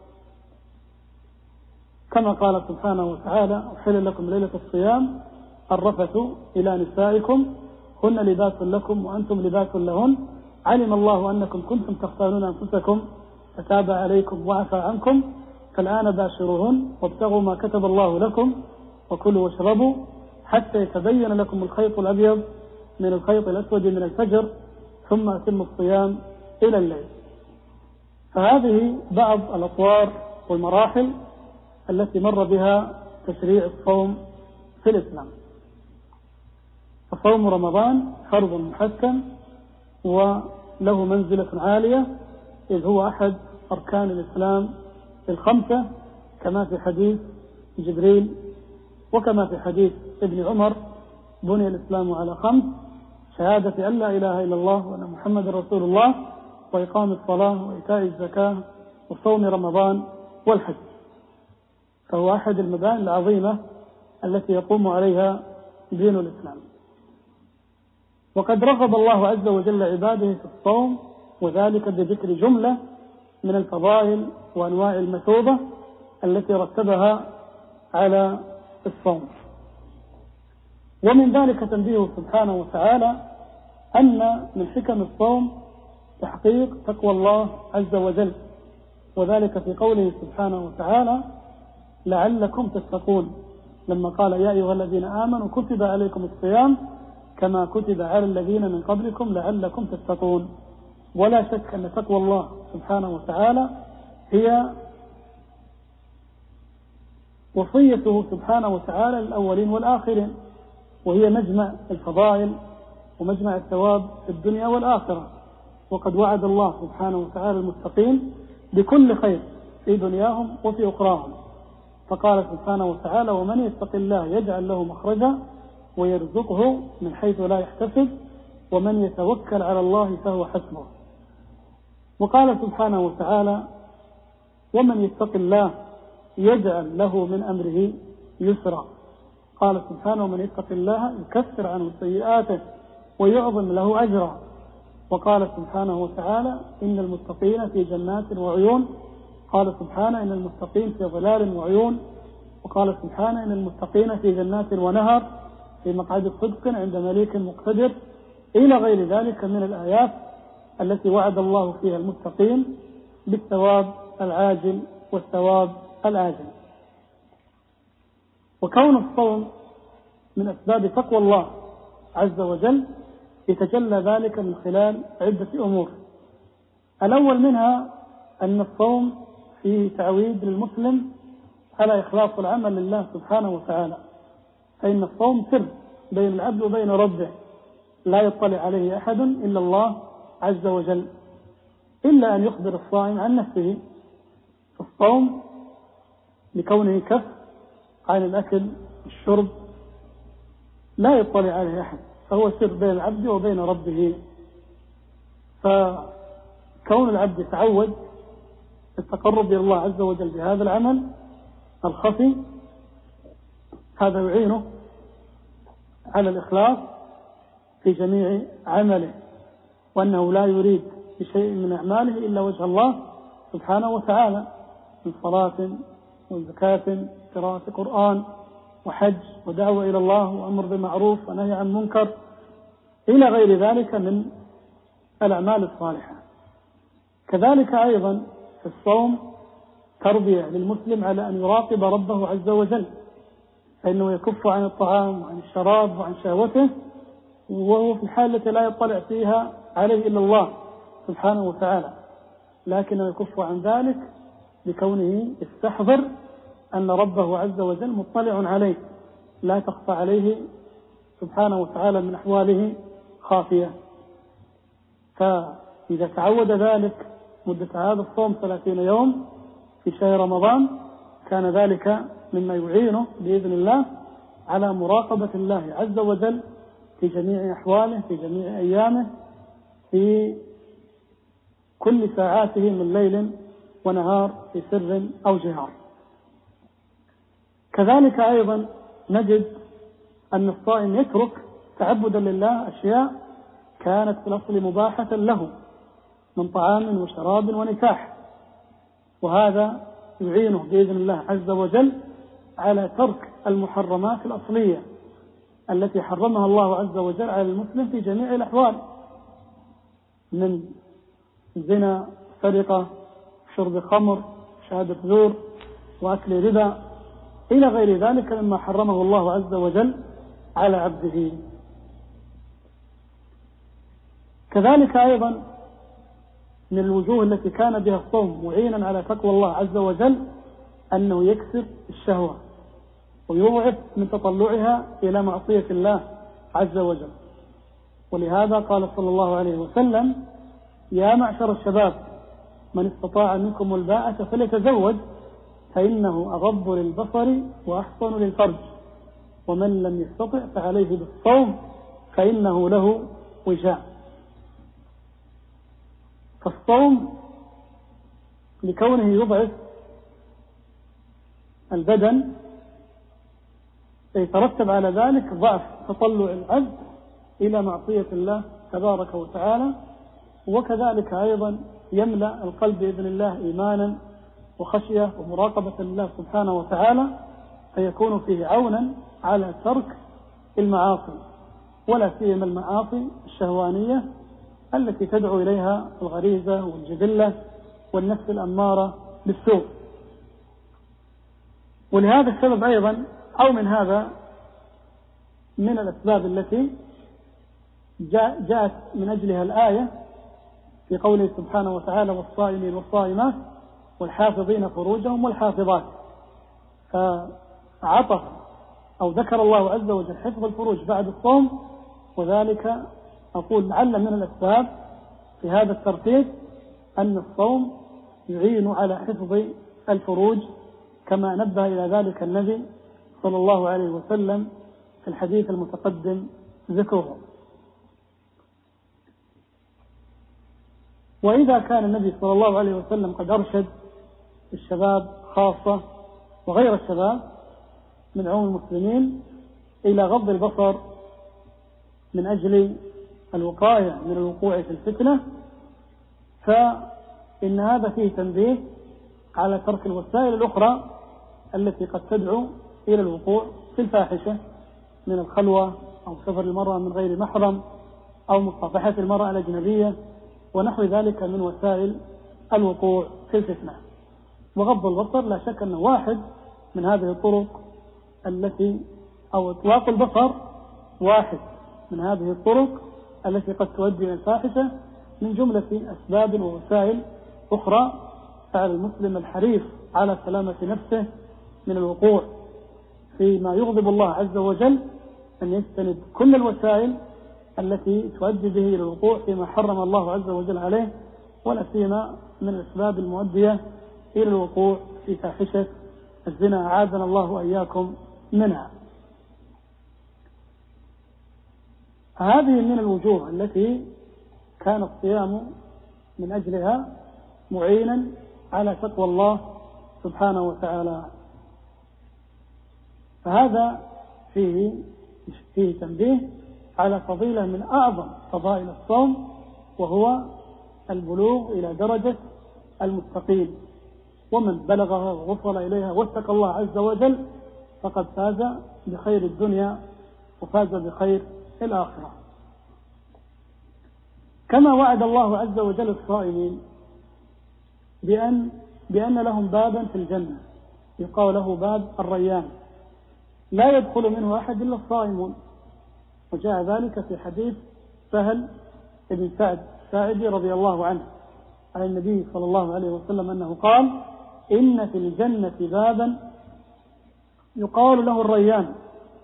كما قال سبحانه وتعالى: أحل لكم ليلة الصيام الرفث إلى نسائكم هن لباس لكم وأنتم لباس لهن علم الله أنكم كنتم تختارون أنفسكم فتاب عليكم وعفى عنكم فالآن باشروهن وابتغوا ما كتب الله لكم وكلوا واشربوا حتى يتبين لكم الخيط الأبيض من الخيط الأسود من الفجر ثم أتموا الصيام إلى الليل. فهذه بعض الأطوار والمراحل التي مر بها تشريع الصوم في الإسلام. فصوم رمضان فرض محكم وله منزلة عالية، إذ هو أحد أركان الإسلام الخمسة، كما في حديث جبريل وكما في حديث ابن عمر: بني الإسلام على خمس: شهادة أن لا إله إلا الله وأن محمد رسول الله، وإقام الصلاة وإيتاء الزكاة وصوم رمضان والحج. فهو أحد المباني العظيمة التي يقوم عليها دين الإسلام. وقد رغب الله عز وجل عباده في الصوم، وذلك بذكر جملة من الفضائل وأنواع المثوبة التي رتبها على الصوم. ومن ذلك تنبيه سبحانه وتعالى أن من حكم الصوم تحقيق تقوى الله عز وجل، وذلك في قوله سبحانه وتعالى: لعلكم تتقون، لما قال: يا أيها الذين آمنوا كتب عليكم الصيام كما كتب على الذين من قبلكم لعلكم تتقون. ولا شك أن تقوى الله سبحانه وتعالى هي وصيته سبحانه وتعالى للأولين والآخرين، وهي مجمع الفضائل ومجمع الثواب في الدنيا والآخرة. وقد وعد الله سبحانه وتعالى المتقين بكل خير في دنياهم وفي أخراهم، فقال سبحانه وتعالى: ومن يتق الله يجعل له مخرجا ويرزقه من حيث لا يحتسب ومن يتوكل على الله فهو حسبه. وقال سبحانه وتعالى: ومن يتق الله يجعل له من أمره يسرا. قال سبحانه: ومن يتق الله يكفر عنه سيئاته ويعظم له أجرا. وقال سبحانه وتعالى: إن المتقين في جنات وعيون. قال سبحانه: إن المتقين في ظلال وعيون. وقال سبحانه: إن المتقين في جنات ونهر في مقعد صدق عند مليك مقتدر، إلى غير ذلك من الآيات التي وعد الله فيها المتقين بالثواب العاجل والثواب الآجل. وكون الصوم من أسباب تقوى الله عز وجل يتجلى ذلك من خلال عدة أمور. الأول منها أن الصوم فيه تعويد للمسلم على إخلاص العمل لله سبحانه وتعالى، فإن الصوم سر بين العبد وبين ربه لا يطلع عليه أحد إلا الله عز وجل، إلا أن يخبر الصائم عن نفسه. فالصوم لكونه كف عن الأكل والشرب لا يطلع عليه أحد، فهو سر بين العبد وبين ربه. فكون العبد يتعود التقرب إلى الله عز وجل بهذا العمل الخفي، هذا يعينه على الإخلاص في جميع عمله، وأنه لا يريد بشيء من أعماله إلا وجه الله سبحانه وتعالى، من صلاة وزكاة قراءة قرآن وحج ودعوة إلى الله وأمر بالمعروف ونهي عن منكر إلى غير ذلك من الأعمال الصالحة. كذلك أيضا في الصوم تربية للمسلم على أن يراقب ربه عز وجل، فإنه يكف عن الطعام وعن الشراب وعن شهوته، وهو في الحالة التي لا يطلع فيها عليه إلا الله سبحانه وتعالى، لكنه يكف عن ذلك بكونه يستحضر أن ربه عز وجل مطلع عليه، لا تخفى عليه سبحانه وتعالى من أحواله خافية. فإذا تعود ذلك مدة هذا الصوم ثلاثين يوم في شهر رمضان، كان ذلك مما يعينه بإذن الله على مراقبة الله عز وجل في جميع أحواله، في جميع أيامه، في كل ساعاته من ليل ونهار، في سر أو جهار. كذلك أيضا نجد أن الصائم يترك تعبدا لله أشياء كانت في الأصل مباحة له من طعام وشراب ونكاح، وهذا يعينه بإذن الله عز وجل على ترك المحرمات الأصلية التي حرمها الله عز وجل على المسلم في جميع الأحوال، من زنا، سرقة، شرب خمر، شهادة زور، وأكل ربا، إلى غير ذلك مما حرمه الله عز وجل على عبده. كذلك أيضا من الوجوه التي كان بها الصوم معينا على تقوى الله عز وجل أنه يكسر الشهوة ويضعف من تطلعها إلى معصية الله عز وجل. ولهذا قال صلى الله عليه وسلم: يا معشر الشباب من استطاع منكم الباءة فليتزوج فإنه أغض للبصر وأحصن للفرج، ومن لم يستطع فعليه بالصوم فإنه له وجاء. فالصوم لكونه يضعف البدن يترتب على ذلك ضعف تطلع العبد إلى معصية الله تبارك وتعالى، وكذلك أيضا يملأ القلب بإذن الله إيمانا وخشية ومراقبة الله سبحانه وتعالى، فيكون فيه عونا على ترك المعاصي، ولا سيما المعاصي الشهوانية التي تدعو إليها الغريزة والجبلة والنفس الأمارة بالسوء. ولهذا السبب أيضا أو من هذا من الأسباب التي جاءت من أجلها الآية في قوله سبحانه وتعالى: والصائمين والصائمات والحافظين فروجهم والحافظات، فعطف أو ذكر الله عز وجل حفظ الفروج بعد الصوم، وذلك أقول لعل من الأسباب في هذا الترتيب أن الصوم يعين على حفظ الفروج، كما نبه إلى ذلك النبي صلى الله عليه وسلم في الحديث المتقدم ذكره. وإذا كان النبي صلى الله عليه وسلم قد أرشد الشباب خاصة وغير الشباب من عموم المسلمين إلى غض البصر من أجل الوقاية من الوقوع في الفتنة، فإن هذا فيه تنبيه على ترك الوسائل الأخرى التي قد تدعو إلى الوقوع في الفاحشة من الخلوة أو سفر المرأة من غير محرم أو مصافحة المرأة الأجنبية ونحو ذلك من وسائل الوقوع في الفتنة. وغض البصر لا شك أنه واحد من هذه الطرق التي أو إطلاق البصر واحد من هذه الطرق التي قد تؤدي إلى الفاحشة من جملة أسباب ووسائل أخرى، فعلى المسلم الحريص على سلامة نفسه من الوقوع فيما يغضب الله عز وجل أن يستند كل الوسائل التي تؤدي به إلى الوقوع فيما حرم الله عز وجل عليه، ولا سيما من الأسباب المؤدية إلى الوقوع في فاحشة الزنا، أعاذنا الله وإياكم منها. هذه من الوجوه التي كان الصيام من أجلها معينا على تقوى الله سبحانه وتعالى. فهذا فيه فيه تنبيه على فضيلة من أعظم فضائل الصوم، وهو البلوغ إلى درجة المتقين، ومن بلغها ووصل إليها واتقى الله عز وجل فقد فاز بخير الدنيا وفاز بخير الآخرة. كما وعد الله عز وجل الصائمين بأن بأن لهم بابا في الجنة يقال له باب الريان، لا يدخل منه أحد إلا الصائمون، وجاء ذلك في حديث سهل بن سعد الساعدي رضي الله عنه عن النبي صلى الله عليه وسلم أنه قال: إن في الجنة بابا يقال له الريان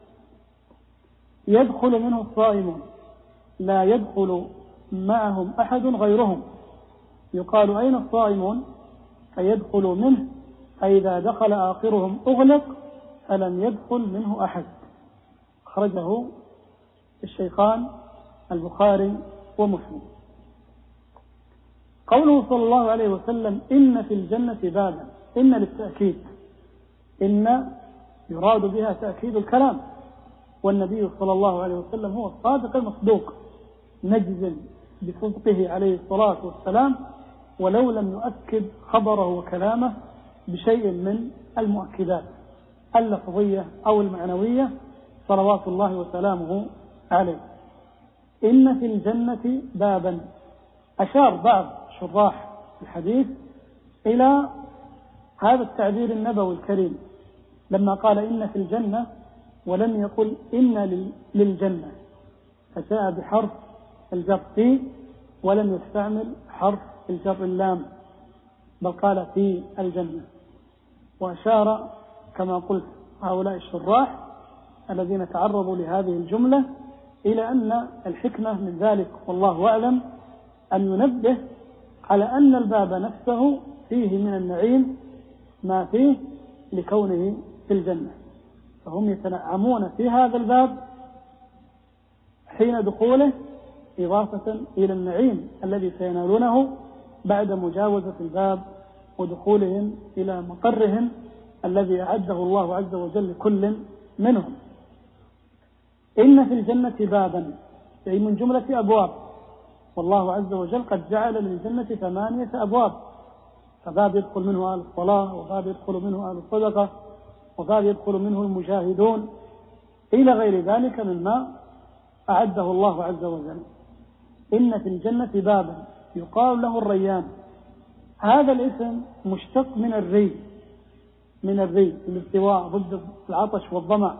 يدخل منه الصائمون لا يدخل معهم أحد غيرهم، يقال: أين الصائمون؟ فيدخل منه، فإذا دخل آخرهم أغلق فلم يدخل منه أحد. أخرجه الشيخان البخاري ومسلم. قوله صلى الله عليه وسلم: إن في الجنة بابا، إن للتأكيد، إن يراد بها تأكيد الكلام، والنبي صلى الله عليه وسلم هو الصادق المصدوق، نجزم بصدقه عليه الصلاة والسلام ولو لم نؤكد خبره وكلامه بشيء من المؤكدات اللفظية أو المعنوية صلوات الله وسلامه عليه. إن في الجنة بابا، أشار بعض شراح الحديث إلى هذا التعبير النبوي الكريم لما قال إن في الجنة ولم يقل إن للجنة، فجاء بحرف الجر في ولم يستعمل حرف الجر اللام، بل قال في الجنة. وأشار كما قلت هؤلاء الشراح الذين تعرضوا لهذه الجملة إلى أن الحكمة من ذلك والله أعلم أن ينبه على أن الباب نفسه فيه من النعيم ما فيه لكونه في الجنة، فهم يتنعمون في هذا الباب حين دخوله إضافة إلى النعيم الذي سينالونه بعد مجاوزة الباب ودخولهم إلى مقرهم الذي أعده الله عز وجل لكل منهم. إن في الجنة بابا، أي من جملة أبواب، والله عز وجل قد جعل للجنة ثمانية أبواب، فباب يدخل منه أهل الصلاة، وباب يدخل منه أهل الصدقة، وباب يدخل منه المجاهدون، إلى غير ذلك مما أعده الله عز وجل. إن في الجنة بابا يقال له الريان، هذا الاسم مشتق من الري، من الري الاستواء ضد العطش والظمأ،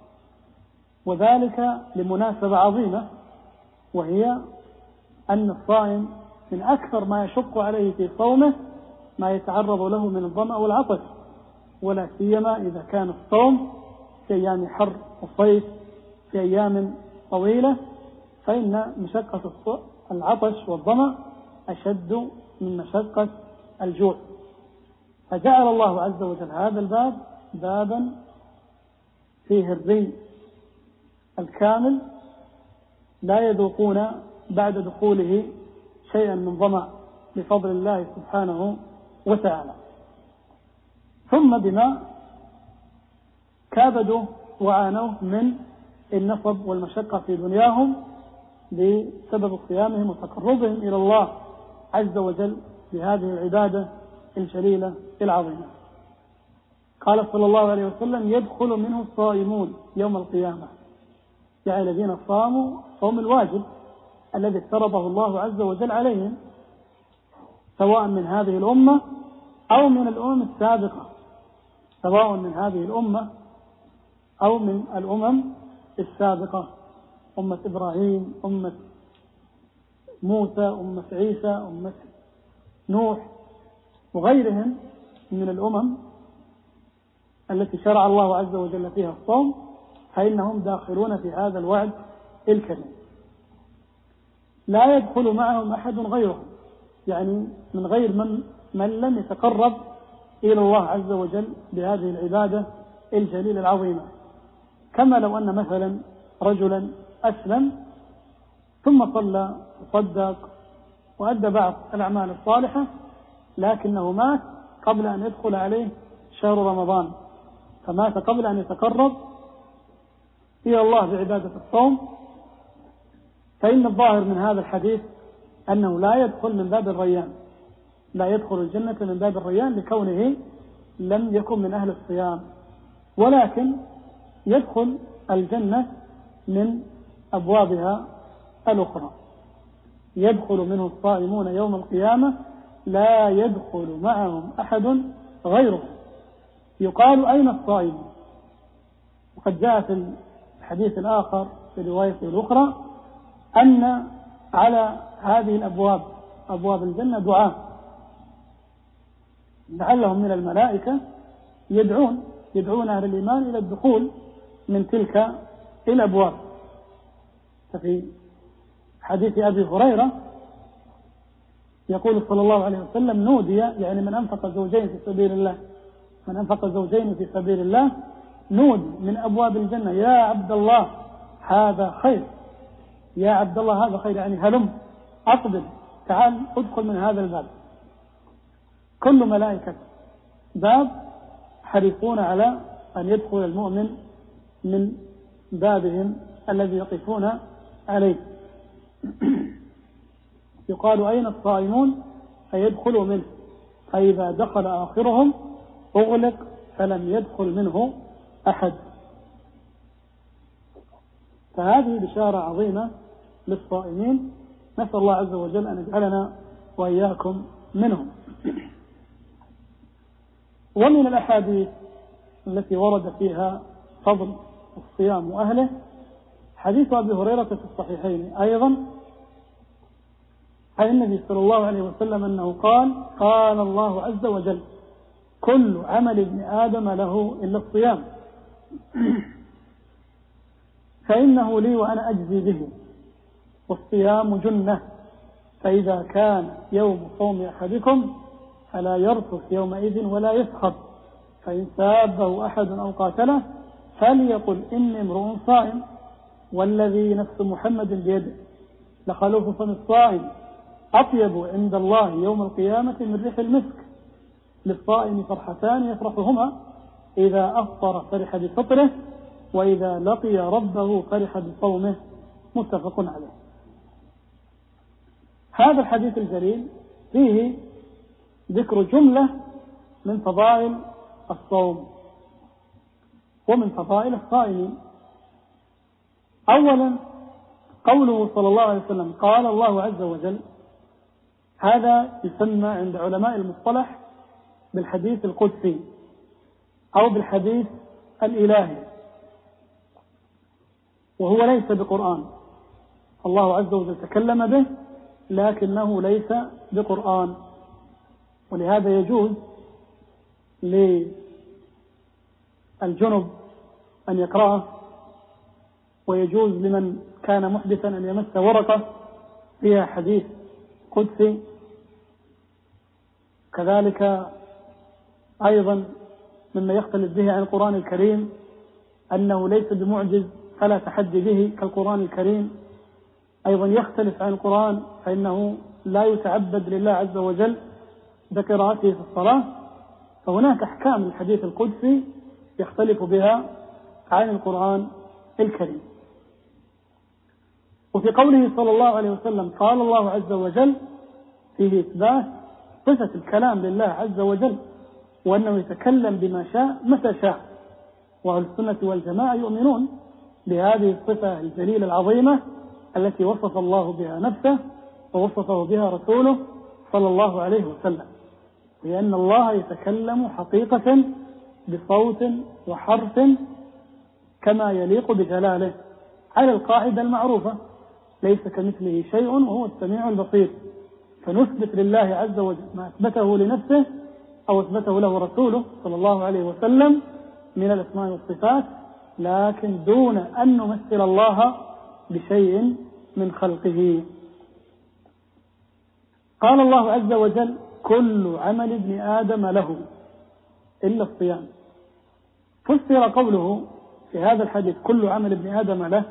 وذلك لمناسبة عظيمة، وهي أن الصائم من أكثر ما يشق عليه في صومه ما يتعرض له من الظمأ والعطش، ولا سيما إذا كان الصوم في أيام حر الصيف في أيام طويلة، فإن مشقة العطش والظمأ أشد من مشقة الجوع. فجعل الله عز وجل هذا الباب بابا فيه الري الكامل، لا يذوقون بعد دخوله شيئا من ظمأ بفضل الله سبحانه وتعالى. ثم بما كابدوا وعانوا من النصب والمشقة في دنياهم بسبب صيامهم وتقربهم إلى الله عز وجل بهذه العبادة الجليلة العظيمة. قال صلى الله عليه وسلم: يدخل منه الصائمون يوم القيامة، يعني الذين صاموا صوم الواجب الذي افترضه الله عز وجل عليهم، سواء من هذه الأمة أو من الأمم السابقة، سواء من هذه الأمة أو من الأمم السابقة، أمة إبراهيم، أمة موسى، أمة عيسى، أمة نوح، وغيرهم من الأمم التي شرع الله عز وجل فيها الصوم، فإنهم داخلون في هذا الوعد الكريم. لا يدخل معهم أحد غيرهم، يعني من غير من, من لم يتقرب إلى الله عز وجل بهذه العبادة الجليلة العظيمة. كما لو أن مثلا رجلا أسلم ثم صلى وصدق وأدى بعض الأعمال الصالحة، لكنه مات قبل أن يدخل عليه شهر رمضان، فمات قبل أن يتقرب إلى الله بعبادة الصوم، فإن الظاهر من هذا الحديث أنه لا يدخل من باب الريان، لا يدخل الجنة من باب الريان لكونه لم يكن من أهل الصيام، ولكن يدخل الجنة من أبوابها الأخرى. يدخل منه الصائمون يوم القيامة لا يدخل معهم أحد غيره. يقال أين الصائمون؟ وقد جاء في الحديث الآخر في رواية الأخرى أن على هذه الأبواب أبواب الجنة دعاء لعلهم من الملائكة يدعون يدعون أهل الإيمان إلى الدخول من تلك الأبواب. ففي حديث أبي هريرة يقول صلى الله عليه وسلم: نودي، يعني من أنفق زوجين في سبيل الله، من أنفق زوجين في سبيل الله نودي من أبواب الجنة: يا عبد الله هذا خير، يا عبد الله هذا خير، يعني هلم أقبل، تعال ادخل من هذا الباب. كل ملائكة باب حريصون على أن يدخل المؤمن من بابهم الذي يقفون عليه. يقال: أين الصائمون؟ فيدخلوا منه، فإذا دخل آخرهم أغلق فلم يدخل منه أحد. فهذه بشارة عظيمة للصائمين، نسأل الله عز وجل أن يجعلنا وإياكم منهم. ومن الأحاديث التي ورد فيها فضل الصيام وأهله حديث أبي هريرة في الصحيحين أيضا عن النبي صلى الله عليه وسلم أنه قال: قال الله عز وجل: كل عمل ابن آدم له إلا الصيام فإنه لي وأنا أجزي به، والصيام جنة، فإذا كان يوم صوم أحدكم فلا يرفث يومئذ ولا يسخط، فإن سابه أحد أو قاتله فليقل إني امرؤ صائم، والذي نفس محمد بيده لخلوف فم الصائم أطيب عند الله يوم القيامة من ريح المسك، للصائم فرحتان يفرحهما: إذا أفطر فرح بفطره، وإذا لقي ربه فرح بصومه. متفق عليه. هذا الحديث الجليل فيه ذكر جملة من فضائل الصوم ومن فضائل الصائمين. أولا قوله صلى الله عليه وسلم: قال الله عز وجل، هذا يسمى عند علماء المصطلح بالحديث القدسي أو بالحديث الإلهي، وهو ليس بقرآن، الله عز وجل تكلم به لكنه ليس بقرآن، ولهذا يجوز للجنب أن يقرأه، ويجوز لمن كان محدثا أن يمس ورقة فيها حديث قدسي. كذلك أيضا مما يختلف به عن القرآن الكريم أنه ليس بمعجز فلا تحدي به كالقرآن الكريم، أيضا يختلف عن القرآن فإنه لا يتعبد لله عز وجل بقراءته في الصلاة، فهناك أحكام الحديث القدسي يختلف بها عن القرآن الكريم. وفي قوله صلى الله عليه وسلم: قال الله عز وجل، فيه إثبات صفة الكلام لله عز وجل، وأنه يتكلم بما شاء متى شاء، وأهل السنة والجماعة يؤمنون بهذه الصفة الجليلة العظيمة التي وصف الله بها نفسه ووصفه بها رسوله صلى الله عليه وسلم، لأن الله يتكلم حقيقة بصوت وحرف كما يليق بجلاله، على القاعدة المعروفة: ليس كمثله شيء وهو السميع البصير. فنثبت لله عز وجل ما أثبته لنفسه أو أثبته له رسوله صلى الله عليه وسلم من الأسماء والصفات، لكن دون أن نمثل الله بشيء من خلقه. قال الله عز وجل: كل عمل ابن آدم له، إلا الصيام. فسر قوله في هذا الحديث كل عمل ابن آدم له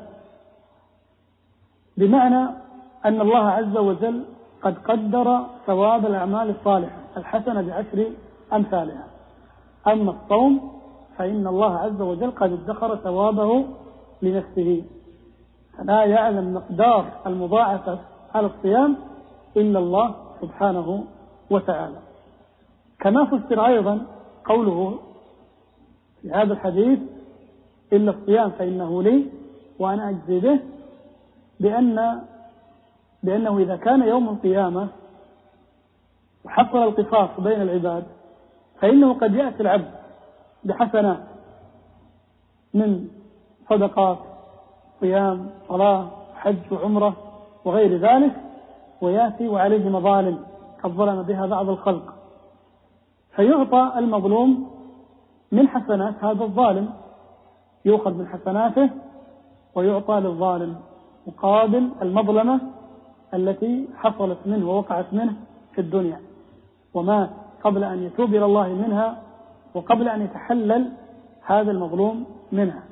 بمعنى أن الله عز وجل قد قدر ثواب الأعمال الصالحة الحسنة بعشر أمثالها. أما الصوم فإن الله عز وجل قد ادخر ثوابه لنفسه، فلا يعلم مقدار المضاعفة على الصيام إلا الله سبحانه وتعالى. كما فسر أيضا قوله في هذا الحديث إلا الصيام فإنه لي وأنا أجزي به، بأن بأنه إذا كان يوم القيامة وحصل القصاص بين العباد فإنه قد يأتي العبد بحسنات من صدقات صيام صلاة حج وعمرة وغير ذلك، ويأتي وعليه مظالم قد ظلم بها بعض الخلق، فيعطى المظلوم من حسنات هذا الظالم، يؤخذ من حسناته ويعطى للظالم مقابل المظلمة التي حصلت منه ووقعت منه في الدنيا ومات قبل أن يتوب إلى الله منها وقبل أن يتحلل هذا المظلوم منها.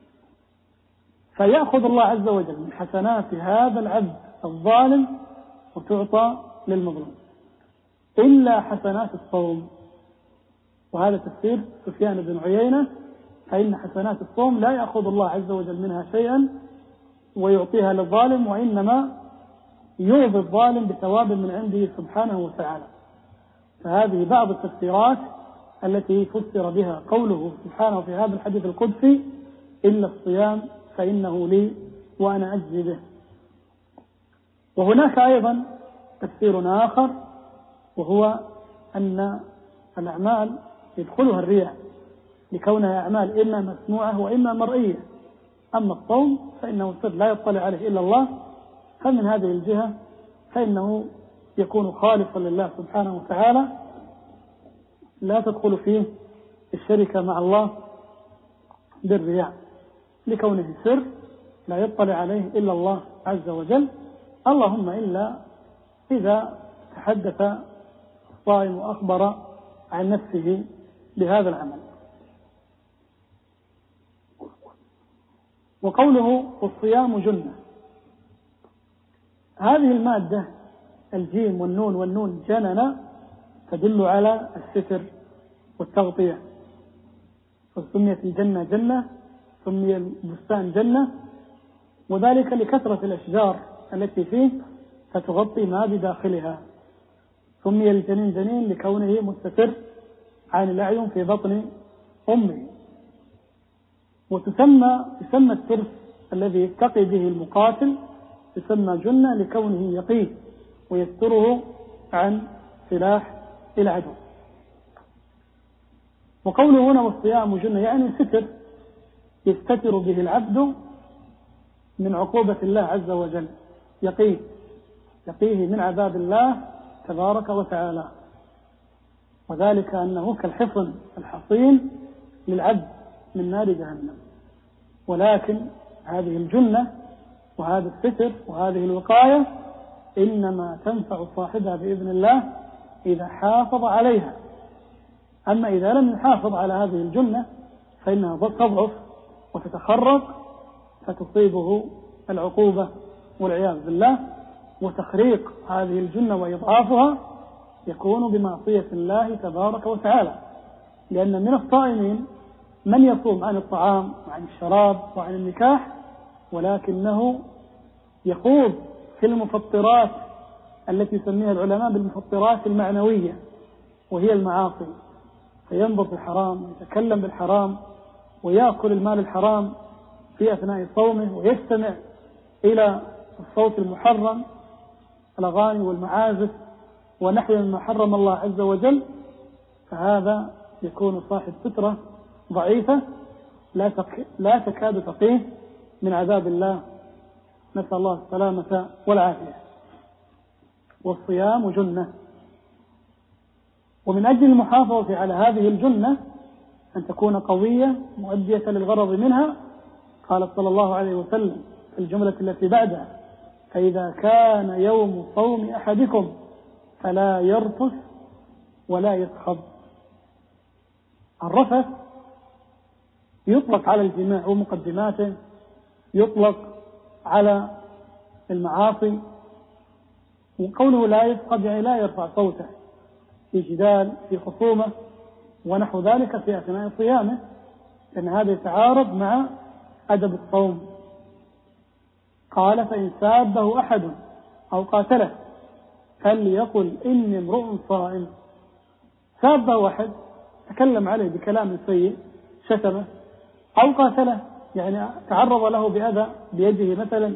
فيأخذ الله عز وجل من حسنات هذا العبد الظالم وتعطى للمظلوم إلا حسنات الصوم. وهذا تفسير سفيان بن عيينة، فإن حسنات الصوم لا يأخذ الله عز وجل منها شيئا ويعطيها للظالم، وإنما يعطي الظالم بثواب من عنده سبحانه وتعالى. فهذه بعض التفسيرات التي فسر بها قوله سبحانه في هذا الحديث القدسي إلا الصيام فإنه لي وأنا أجزي به. وهناك أيضا تفسير آخر، وهو أن الأعمال يدخلها الرياء لكونها أعمال إما مسموعة وإما مرئية، أما الصوم فإنه سر لا يطلع عليه إلا الله، فمن هذه الجهة فإنه يكون خالصا لله سبحانه وتعالى، لا تدخل فيه الشركة مع الله بالرياء لكونه سر لا يطلع عليه إلا الله عز وجل، اللهم إلا إذا تحدث الصائم وأخبر عن نفسه بهذا العمل. وقوله والصيام جنة، هذه المادة الجيم والنون والنون جننا تدل على الستر والتغطية، فسميت الجنة جنة، سمي البستان جنة، وذلك لكثرة الأشجار التي فيه فتغطي ما بداخلها. سمي الجنين جنين لكونه مستتر عن الأعين في بطن أمه. وتسمى تسمى الترس الذي يتقي به المقاتل تسمى جنة لكونه يقيه ويستره عن سلاح العدو. وقوله هنا والصيام جنة يعني ستر يستتر به العبد من عقوبة الله عز وجل، يقيه يقيه من عذاب الله تبارك وتعالى، وذلك أنه كالحصن الحصين للعبد من نار جهنم. ولكن هذه الجنة وهذا الستر وهذه الوقاية إنما تنفع صاحبها بإذن الله إذا حافظ عليها، أما إذا لم يحافظ على هذه الجنة فإنها تضعف وتتخرق فتصيبه العقوبة والعياذ بالله. وتخريق هذه الجنة وإضعافها يكون بمعصية الله تبارك وتعالى، لأن من الصائمين من يصوم عن الطعام وعن الشراب وعن النكاح، ولكنه يخوض في المفطرات التي يسميها العلماء بالمفطرات المعنوية وهي المعاصي، فينظر في الحرام ويتكلم بالحرام ويأكل المال الحرام في أثناء صومه ويستمع إلى الصوت المحرم الأغاني والمعازف ونحو مما حرم الله عز وجل، فهذا يكون صاحب فترة ضعيفة لا لا تكاد تقيه من عذاب الله، نسأل الله السلامة والعافية. والصيام جنة، ومن أجل المحافظة على هذه الجنة أن تكون قوية مؤدية للغرض منها، قال صلى الله عليه وسلم في الجملة التي بعدها: فإذا كان يوم صوم أحدكم فلا يرفث ولا يسخب. الرفث يطلق على الجماع ومقدماته، يطلق على المعاصي، وقوله لا يفقد يعني لا يرفع صوته في جدال في خصومة ونحو ذلك في أثناء صيامه، لأن هذا يتعارض مع أدب الصوم. قال فإن سابه أحد أو قاتله فليقل إني امرؤ صائم. سابه أحد تكلم عليه بكلام سيء، شتمه أو قاتله يعني تعرض له بأذى بيده مثلا،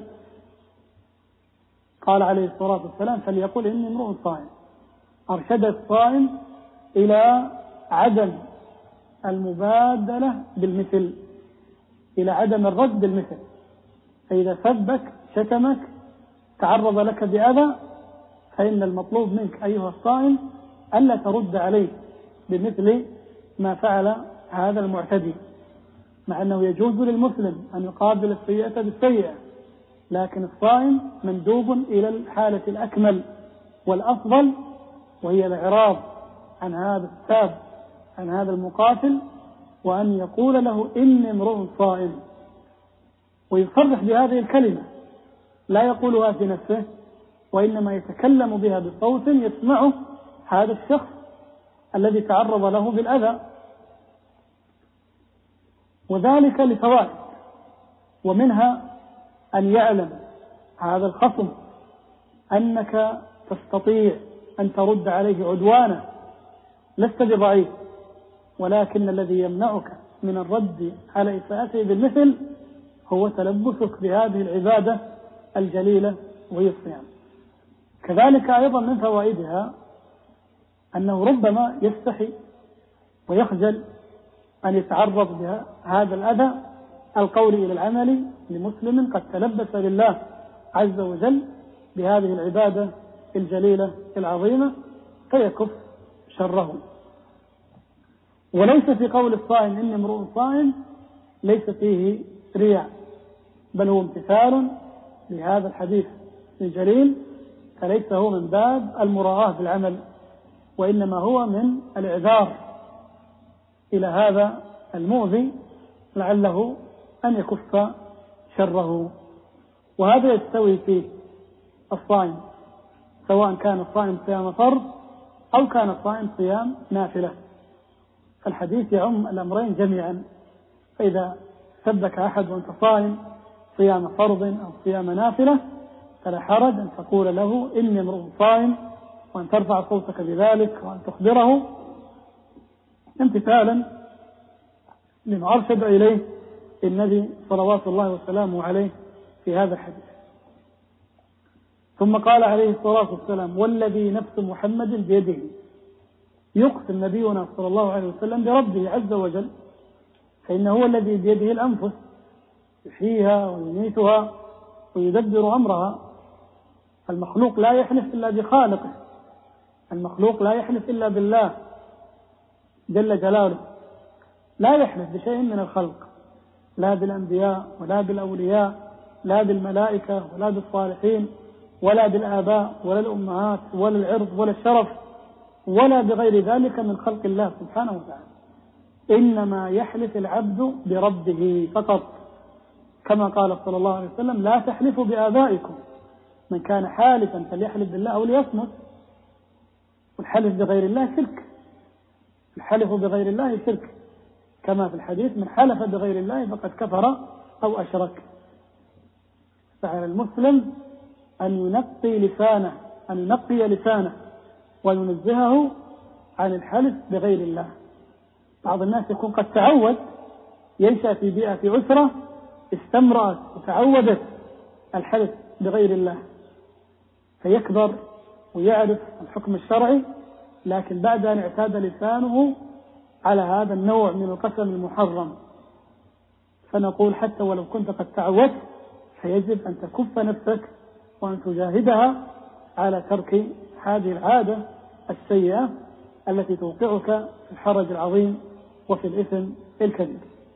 قال عليه الصلاة والسلام فليقل إني امرؤ صائم. أرشد الصائم إلى عدم المبادلة بالمثل، إلى عدم الرد بالمثل. فإذا سبك شتمك تعرض لك بأذى فإن المطلوب منك أيها الصائم ألا ترد عليه بمثل ما فعل هذا المعتدي، مع أنه يجوز للمسلم أن يقابل السيئة بالسيئة، لكن الصائم مندوب إلى الحالة الأكمل والأفضل، وهي الإعراض عن هذا الساب عن هذا المقاتل، وأن يقول له إني امرؤ صائم، ويصرح بهذه الكلمة، لا يقولها في نفسه وإنما يتكلم بها بصوت يسمعه هذا الشخص الذي تعرض له بالأذى، وذلك لفوائد، ومنها أن يعلم هذا الخصم أنك تستطيع أن ترد عليه عدوانا، لست بضعيف، ولكن الذي يمنعك من الرد على إساءته بالمثل هو تلبسك بهذه العبادة الجليلة وهي الصيام. كذلك أيضا من فوائدها أنه ربما يستحي ويخجل أن يتعرض بهذا الأذى القول إلى العمل لمسلم قد تلبس لله عز وجل بهذه العبادة الجليلة العظيمة فيكف شره. وليس في قول الصائم إني امرؤ صائم ليس فيه رياء، بل هو امتثال لهذا الحديث الجليل، فليس هو من باب المراءة بالعمل، وإنما هو من الإعذار إلى هذا المؤذي لعله أن يكف شره. وهذا يستوي فيه الصائم، سواء كان الصائم صيام فرض أو كان الصائم صيام نافلة، فالحديث يعم الأمرين جميعا. فإذا سبك أحد وأنت صائم صيام فرض أو صيام نافلة فلا حرج أن تقول له إني امرؤ صائم، وأن ترفع صوتك بذلك وأن تخبره امتثالا لما أرشد إليه النبي صلوات الله وسلامه عليه في هذا الحديث. ثم قال عليه الصلاة والسلام والذي نفس محمد بيده، يقسم نبينا صلى الله عليه وسلم بربه عز وجل، فإنه هو الذي بيده الأنفس يحييها ويميتها ويدبر أمرها. المخلوق لا يحلف إلا بخالقه، المخلوق لا يحلف إلا بالله جل جلاله، لا يحلف بشيء من الخلق، لا بالأنبياء ولا بالأولياء، لا بالملائكة ولا بالصالحين ولا بالآباء ولا الأمهات ولا العرض ولا الشرف ولا بغير ذلك من خلق الله سبحانه وتعالى. إنما يحلف العبد بربه فقط، كما قال صلى الله عليه وسلم لا تحلفوا بآبائكم، من كان حالفا فليحلف بالله أو ليصمت. والحلف بغير الله شرك، الحلف بغير الله شرك، كما في الحديث من حلف بغير الله فقد كفر أو أشرك. فعلى المسلم أن ينقي لسانه أن ينقي لسانه وينزهه عن الحلف بغير الله. بعض الناس يكون قد تعود، ينشأ في بيئة في أسرة استمرأت وتعودت الحلف بغير الله، فيكبر ويعرف الحكم الشرعي، لكن بعد أن اعتاد لسانه على هذا النوع من القسم المحرم. فنقول حتى ولو كنت قد تعودت فيجب أن تكف نفسك وأن تجاهدها على ترك هذه العادة السيئة التي توقعك في الحرج العظيم وفي الإثم الكبير.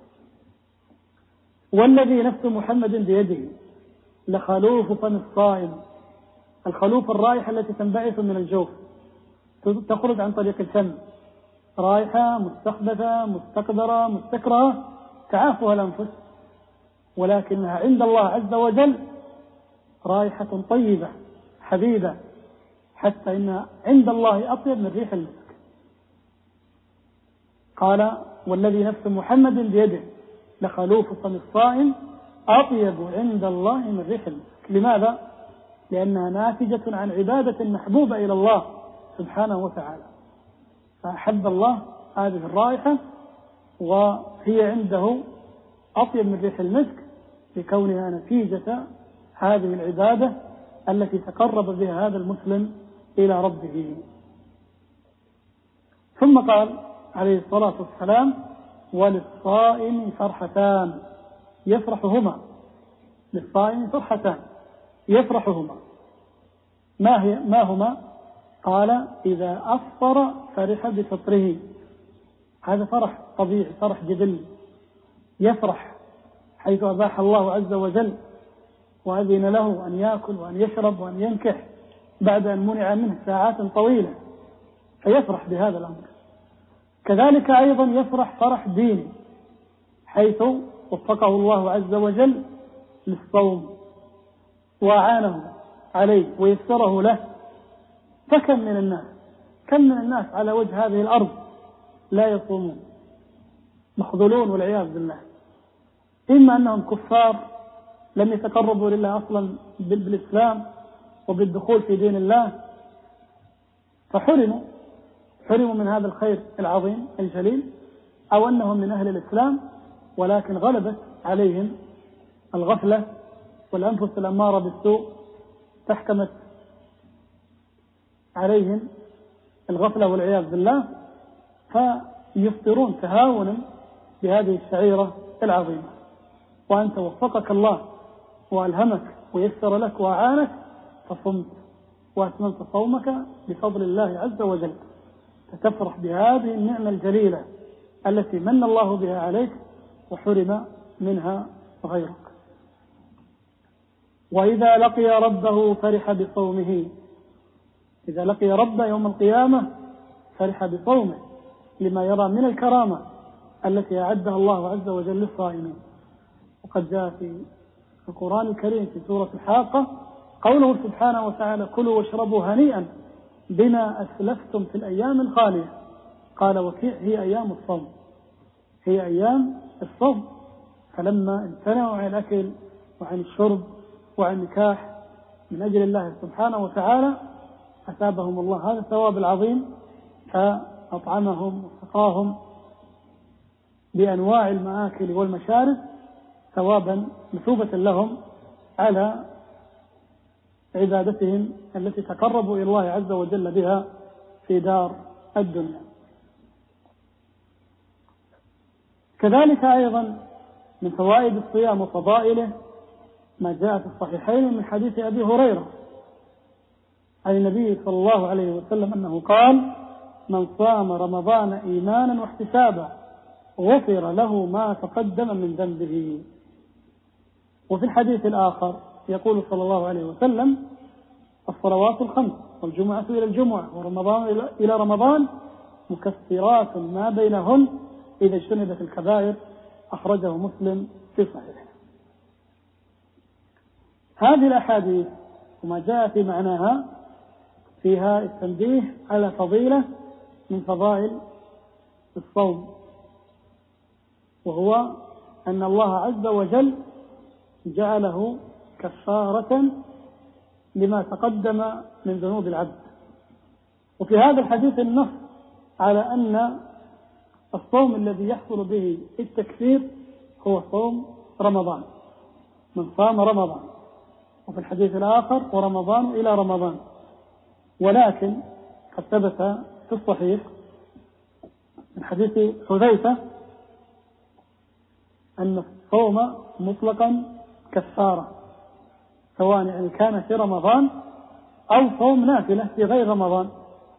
والذي نفس محمد بيده لخلوف فم الصائم، الخلوف الرائحة التي تنبعث من الجوف تخرج عن طريق الفم، رائحة مستخبثة مستقدرة مستكرهة تعافها الأنفس، ولكنها عند الله عز وجل رائحة طيبة حبيبة، حتى إنها عند الله أطيب من ريح المسك. قال: والذي نفس محمد بيده لخلوف فم الصائم أطيب عند الله من ريح المسك. لماذا؟ لأنها ناتجة عن عبادة محبوبة إلى الله سبحانه وتعالى، فأحب الله هذه الرائحة وهي عنده أطيب من ريح المسك لكونها نتيجة هذه العبادة التي تقرب بها هذا المسلم إلى ربه. ثم قال عليه الصلاة والسلام: وللصائم فرحتان يفرحهما. للصائم فرحتان يفرحهما، ما هي ما هما؟ قال: إذا أفطر فرح بفطره. هذا فرح طبيعي، فرح جبلي، يفرح حيث أباح الله عز وجل وأذن له أن يأكل وأن يشرب وأن ينكح بعد أن منع منه ساعات طويلة، فيفرح بهذا الأمر. كذلك أيضا يفرح فرح ديني حيث وفقه الله عز وجل للصوم وأعانه عليه ويسره له. فكم من الناس كم من الناس على وجه هذه الأرض لا يصومون، مخذولون والعياذ بالله، إما أنهم كفار لم يتقربوا لله أصلا بالإسلام وبالدخول في دين الله فحرموا حرموا من هذا الخير العظيم الجليل، أو أنهم من أهل الإسلام ولكن غلبت عليهم الغفلة والأنفس الأمارة بالسوء، تحكمت عليهم الغفلة والعياذ بالله، فيفطرون تهاونا بهذه الشعيرة العظيمة. وأنت وفقك الله وألهمك ويسر لك وأعانك فصمت وأتممت صومك بفضل الله عز وجل، فتفرح بهذه النعمة الجليلة التي من الله بها عليك وحرم منها غيرك. وإذا لقي ربه فرح بصومه. إذا لقي ربه يوم القيامة فرح بصومه لما يرى من الكرامة التي أعدها الله عز وجل للصائمين. وقد جاء في القرآن الكريم في سورة الحاقة قوله سبحانه وتعالى: كلوا واشربوا هنيئا بما أسلفتم في الأيام الخالية. قال وكيع: هي أيام الصوم، هي أيام الصوم. فلما امتنعوا عن الأكل وعن الشرب وعن النكاح من أجل الله سبحانه وتعالى أثابهم الله هذا الثواب العظيم، فأطعمهم وسقاهم بأنواع المآكل والمشارب ثوابا مثوبة لهم على عبادتهم التي تقربوا إلى الله عز وجل بها في دار الدنيا. كذلك أيضا من فوائد الصيام وفضائله ما جاء في الصحيحين من حديث أبي هريرة عن النبي صلى الله عليه وسلم أنه قال: من صام رمضان إيمانا واحتسابا غفر له ما تقدم من ذنبه. وفي الحديث الآخر يقول صلى الله عليه وسلم: الصلوات الخمس والجمعة إلى الجمعة ورمضان إلى رمضان مكفرات ما بينهن إذا اجتنبت الكبائر. أخرجه مسلم في صحيحه. هذه الأحاديث وما جاء في معناها فيها التنبيه على فضيلة من فضائل الصوم، وهو أن الله عز وجل جعله كفارة لما تقدم من ذنوب العبد. وفي هذا الحديث النص على أن الصوم الذي يحصل به التكفير هو صوم رمضان، من صام رمضان. وفي الحديث الآخر: ورمضان إلى رمضان. ولكن قد ثبت في الصحيح من حديث حذيفة أن الصوم مطلقا كفارة، سواء يعني كان في رمضان أو صوم نافلة في غير رمضان.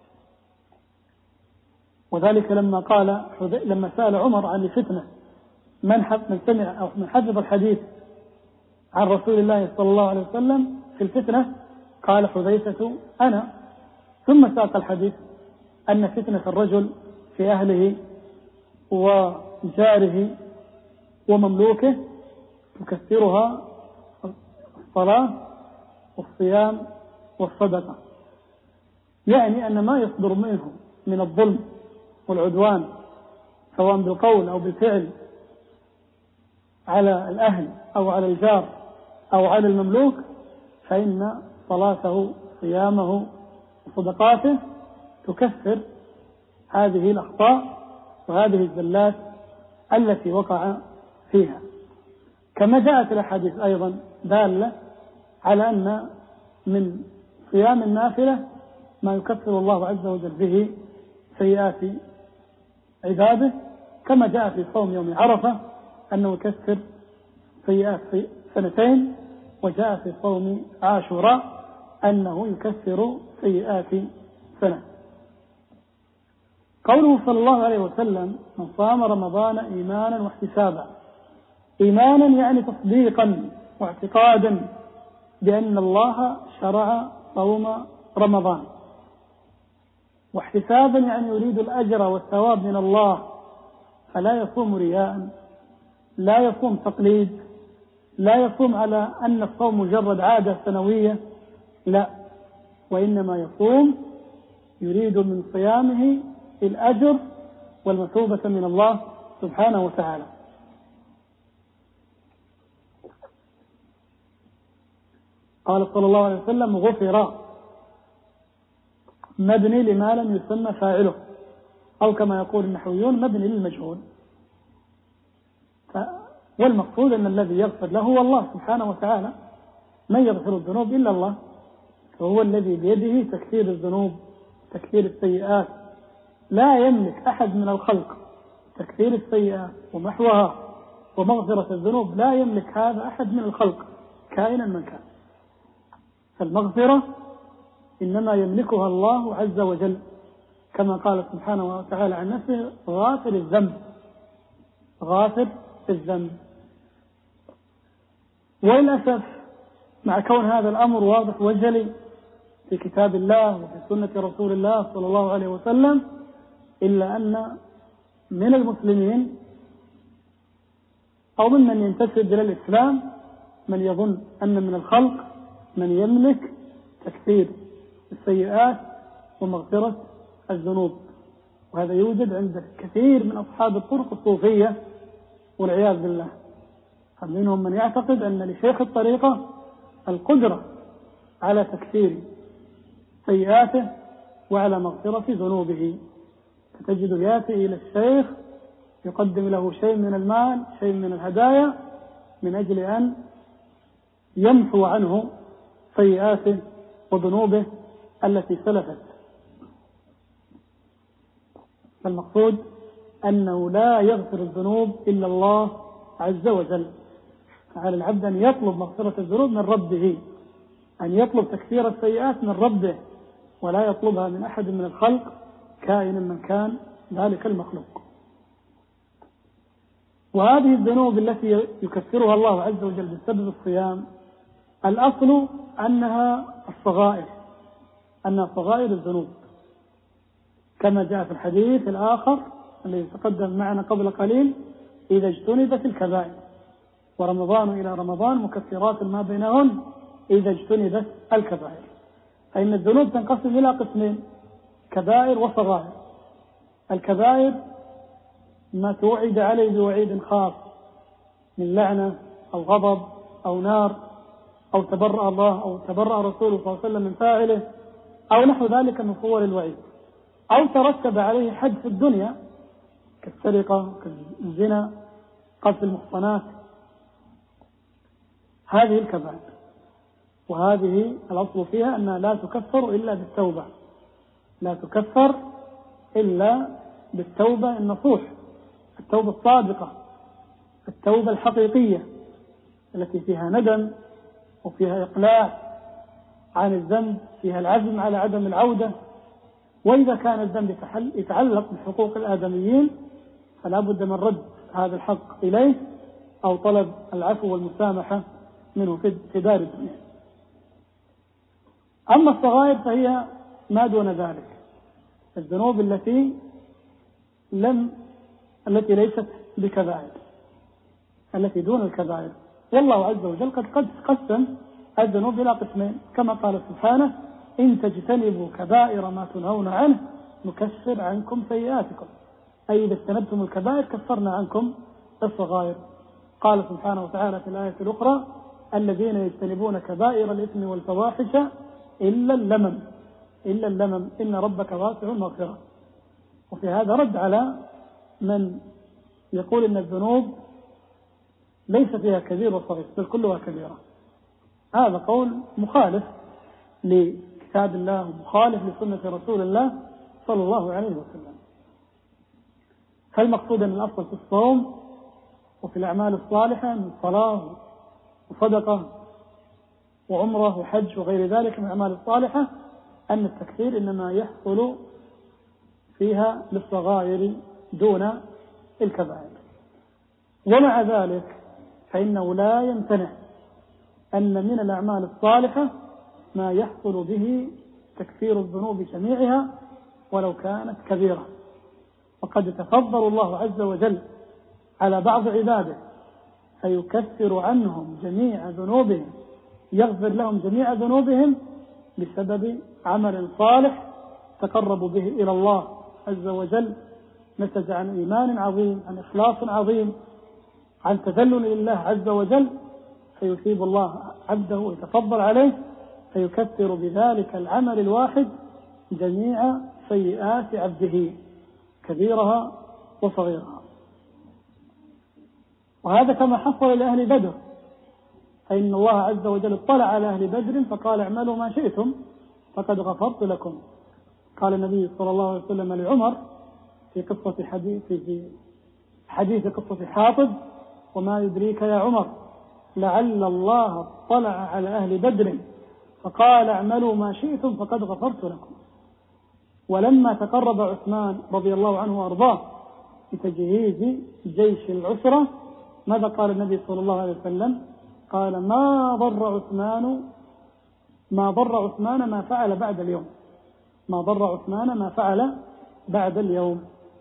وذلك لما قال لما سأل عمر عن الفتنة من من سمع أو من حفظ الحديث عن رسول الله صلى الله عليه وسلم في الفتنة، قال حذيفة: أنا. ثم ساق الحديث أن فتنة الرجل في أهله وجاره ومملوكه تكثرها الصلاة والصيام والصدقة. يعني أن ما يصدر منه من الظلم والعدوان سواء بالقول أو بالفعل على الأهل أو على الجار أو على المملوك، فإن صلاته صيامه وصدقاته تكثر هذه الأخطاء وهذه الزلات التي وقع فيها. كما جاءت الأحاديث أيضا دالة على أن من صيام النافلة ما يكفر الله عز وجل به سيئات عباده، كما جاء في صوم يوم عرفة أنه يكفر سيئات سنتين، وجاء في صوم عاشوراء أنه يكفر سيئات سنة. قوله صلى الله عليه وسلم: من صام رمضان إيمانا واحتسابا. إيمانا يعني تصديقا واعتقادا بأن الله شرع صوم رمضان، واحتسابا يعني يريد الأجر والثواب من الله، فلا يصوم رياء، لا يصوم تقليد، لا يصوم على أن الصوم مجرد عادة سنوية، لا، وإنما يصوم يريد من صيامه الأجر والمثوبة من الله سبحانه وتعالى. قال صلى الله عليه وسلم: غفر، مبني لما لم يسمى فاعله، أو كما يقول النحويون مبني للمجهول. والمقصود أن الذي يغفر له هو الله سبحانه وتعالى، من يغفر الذنوب إلا الله، فهو الذي بيده تكثير الذنوب تكثير السيئات. لا يملك أحد من الخلق تكثير السيئات ومحوها ومغفرة الذنوب، لا يملك هذا أحد من الخلق كائنا من كان. فالمغفرة إنما يملكها الله عز وجل، كما قال سبحانه وتعالى عن نفسه: غافر الذنب، غافر الذنب. وللأسف مع كون هذا الأمر واضح وجلي في كتاب الله وفي سنة رسول الله صلى الله عليه وسلم، إلا أن من المسلمين أو ممن ينتسب إلى الإسلام من يظن أن من الخلق من يملك تكثير السيئات ومغفرة الذنوب، وهذا يوجد عند كثير من أصحاب الطرق الصوفية والعياذ بالله. فمنهم من يعتقد أن لشيخ الطريقة القدرة على تكثير سيئاته وعلى مغفرة ذنوبه، فتجد يأتي إلى الشيخ يقدم له شيء من المال شيء من الهدايا من أجل أن يمحو عنه سيئاته وذنوبه التي سلفت. فالمقصود أنه لا يغفر الذنوب إلا الله عز وجل، فعلى العبد أن يطلب مغفرة الذنوب من ربه، أن يطلب تكفير السيئات من ربه، ولا يطلبها من أحد من الخلق كائنا من كان ذلك المخلوق. وهذه الذنوب التي يكفرها الله عز وجل بسبب الصيام الأصل أنها الصغائر، أنها صغائر الذنوب، كما جاء في الحديث الآخر الذي تقدم معنا قبل قليل: إذا اجتنبت الكبائر، ورمضان إلى رمضان مكفرات ما بينهن إذا اجتنبت الكبائر. فإن الذنوب تنقسم إلى قسمين: كبائر وصغائر. الكبائر ما توعد عليه بوعيد خاص من لعنة أو غضب أو نار أو تبرأ الله أو تبرأ رسوله صلى الله عليه وسلم من فاعله أو نحو ذلك من صور الوعيد، أو ترتب عليه حد في الدنيا كالسرقة كالزنا قذف المحصنات. هذه الكبائر، وهذه الأصل فيها أنها لا تكفر إلا بالتوبة، لا تكفر إلا بالتوبة النصوح، التوبة الصادقة، التوبة الحقيقية التي فيها ندم وفيها إقلاع عن الذنب، فيها العزم على عدم العودة. وإذا كان الذنب يتعلق بحقوق الآدميين فلا بد من رد هذا الحق إليه أو طلب العفو والمسامحة منه في دار الدنيا. أما الصغائر فهي ما دون ذلك، الذنوب التي لم التي ليست بكبائر، التي دون الكبائر. والله عز وجل قد قسم الذنوب إلى قسمين، كما قال سبحانه: إن تجتنبوا كبائر ما تنهون عنه نكفر عنكم سيئاتكم، أي إذا اجتنبتم الكبائر كفرنا عنكم الصغائر. قال سبحانه وتعالى في الآية الأخرى: الذين يجتنبون كبائر الإثم والفواحش إلا اللمم إلا اللمم إن ربك واسع المغفرة. وفي هذا رد على من يقول إن الذنوب ليس فيها كبير وصغير بل كلها كبيرة. هذا قول مخالف لكتاب الله ومخالف لسنة رسول الله صلى الله عليه وسلم. فالمقصود أن الأصل في الصوم وفي الأعمال الصالحة من صلاة وصدقة وعمرة وحج وغير ذلك من الأعمال الصالحة أن التكفير إنما يحصل فيها للصغائر دون الكبائر. ومع ذلك فإنه لا يمتنع أن من الأعمال الصالحة ما يحصل به تكفير الذنوب جميعها ولو كانت كبيرة. وقد تفضل الله عز وجل على بعض عباده فيكفر عنهم جميع ذنوبهم، يغفر لهم جميع ذنوبهم بسبب عمل صالح تقربوا به إلى الله عز وجل، نتج عن إيمان عظيم، عن إخلاص عظيم، عن تذلل لله عز وجل، فيثيب الله عبده ويتفضل عليه فيكفر بذلك العمل الواحد جميع سيئات عبده كبيرها وصغيرها. وهذا كما حصل لأهل بدر، فإن الله عز وجل اطلع على أهل بدر فقال: اعملوا ما شئتم فقد غفرت لكم. قال النبي صلى الله عليه وسلم لعمر في قصة حديث في حديث قصة حاطب: وما يدريك يا عمر لعل الله اطلع على أهل بدر فقال: اعملوا ما شئتم فقد غفرت لكم. ولما تقرب عثمان رضي الله عنه وأرضاه بتجهيز جيش العسرة ماذا قال النبي صلى الله عليه وسلم؟ قال: ما ضر عثمان ما ضر عثمان ما فعل بعد اليوم ما ضر عثمان ما فعل بعد اليوم.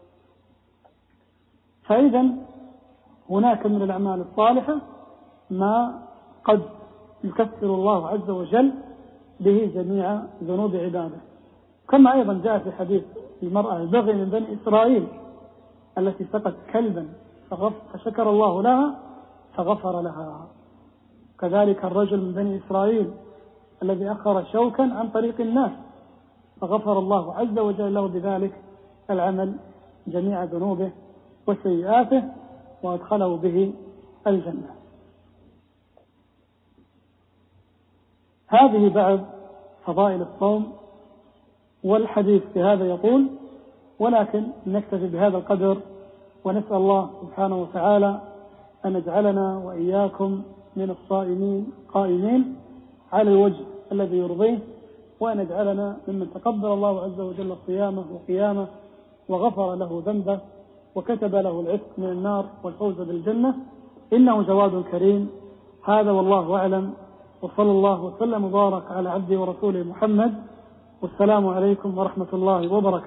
فإذا هناك من الأعمال الصالحة ما قد يكفر الله عز وجل به جميع ذنوب عباده، كما أيضا جاء في حديث المرأة البغي من بني إسرائيل التي سقت كلبا فشكر الله لها فغفر لها. كذلك الرجل من بني إسرائيل الذي أخر شوكا عن طريق الناس فغفر الله عز وجل له بذلك العمل جميع ذنوبه وسيئاته وأدخله به الجنة. هذه بعض فضائل الصوم، والحديث في هذا يطول، ولكن نكتفي بهذا القدر، ونسأل الله سبحانه وتعالى أن يجعلنا وإياكم من الصائمين قائمين على الوجه الذي يرضيه، وأن يجعلنا ممن تقبل الله عز وجل صيامه وقيامه وغفر له ذنبه وكتب له العتق من النار والفوز بالجنة، إنه جواد كريم. هذا والله أعلم، وصلى الله وسلم وبارك على عبده ورسوله محمد، والسلام عليكم ورحمة الله وبركاته.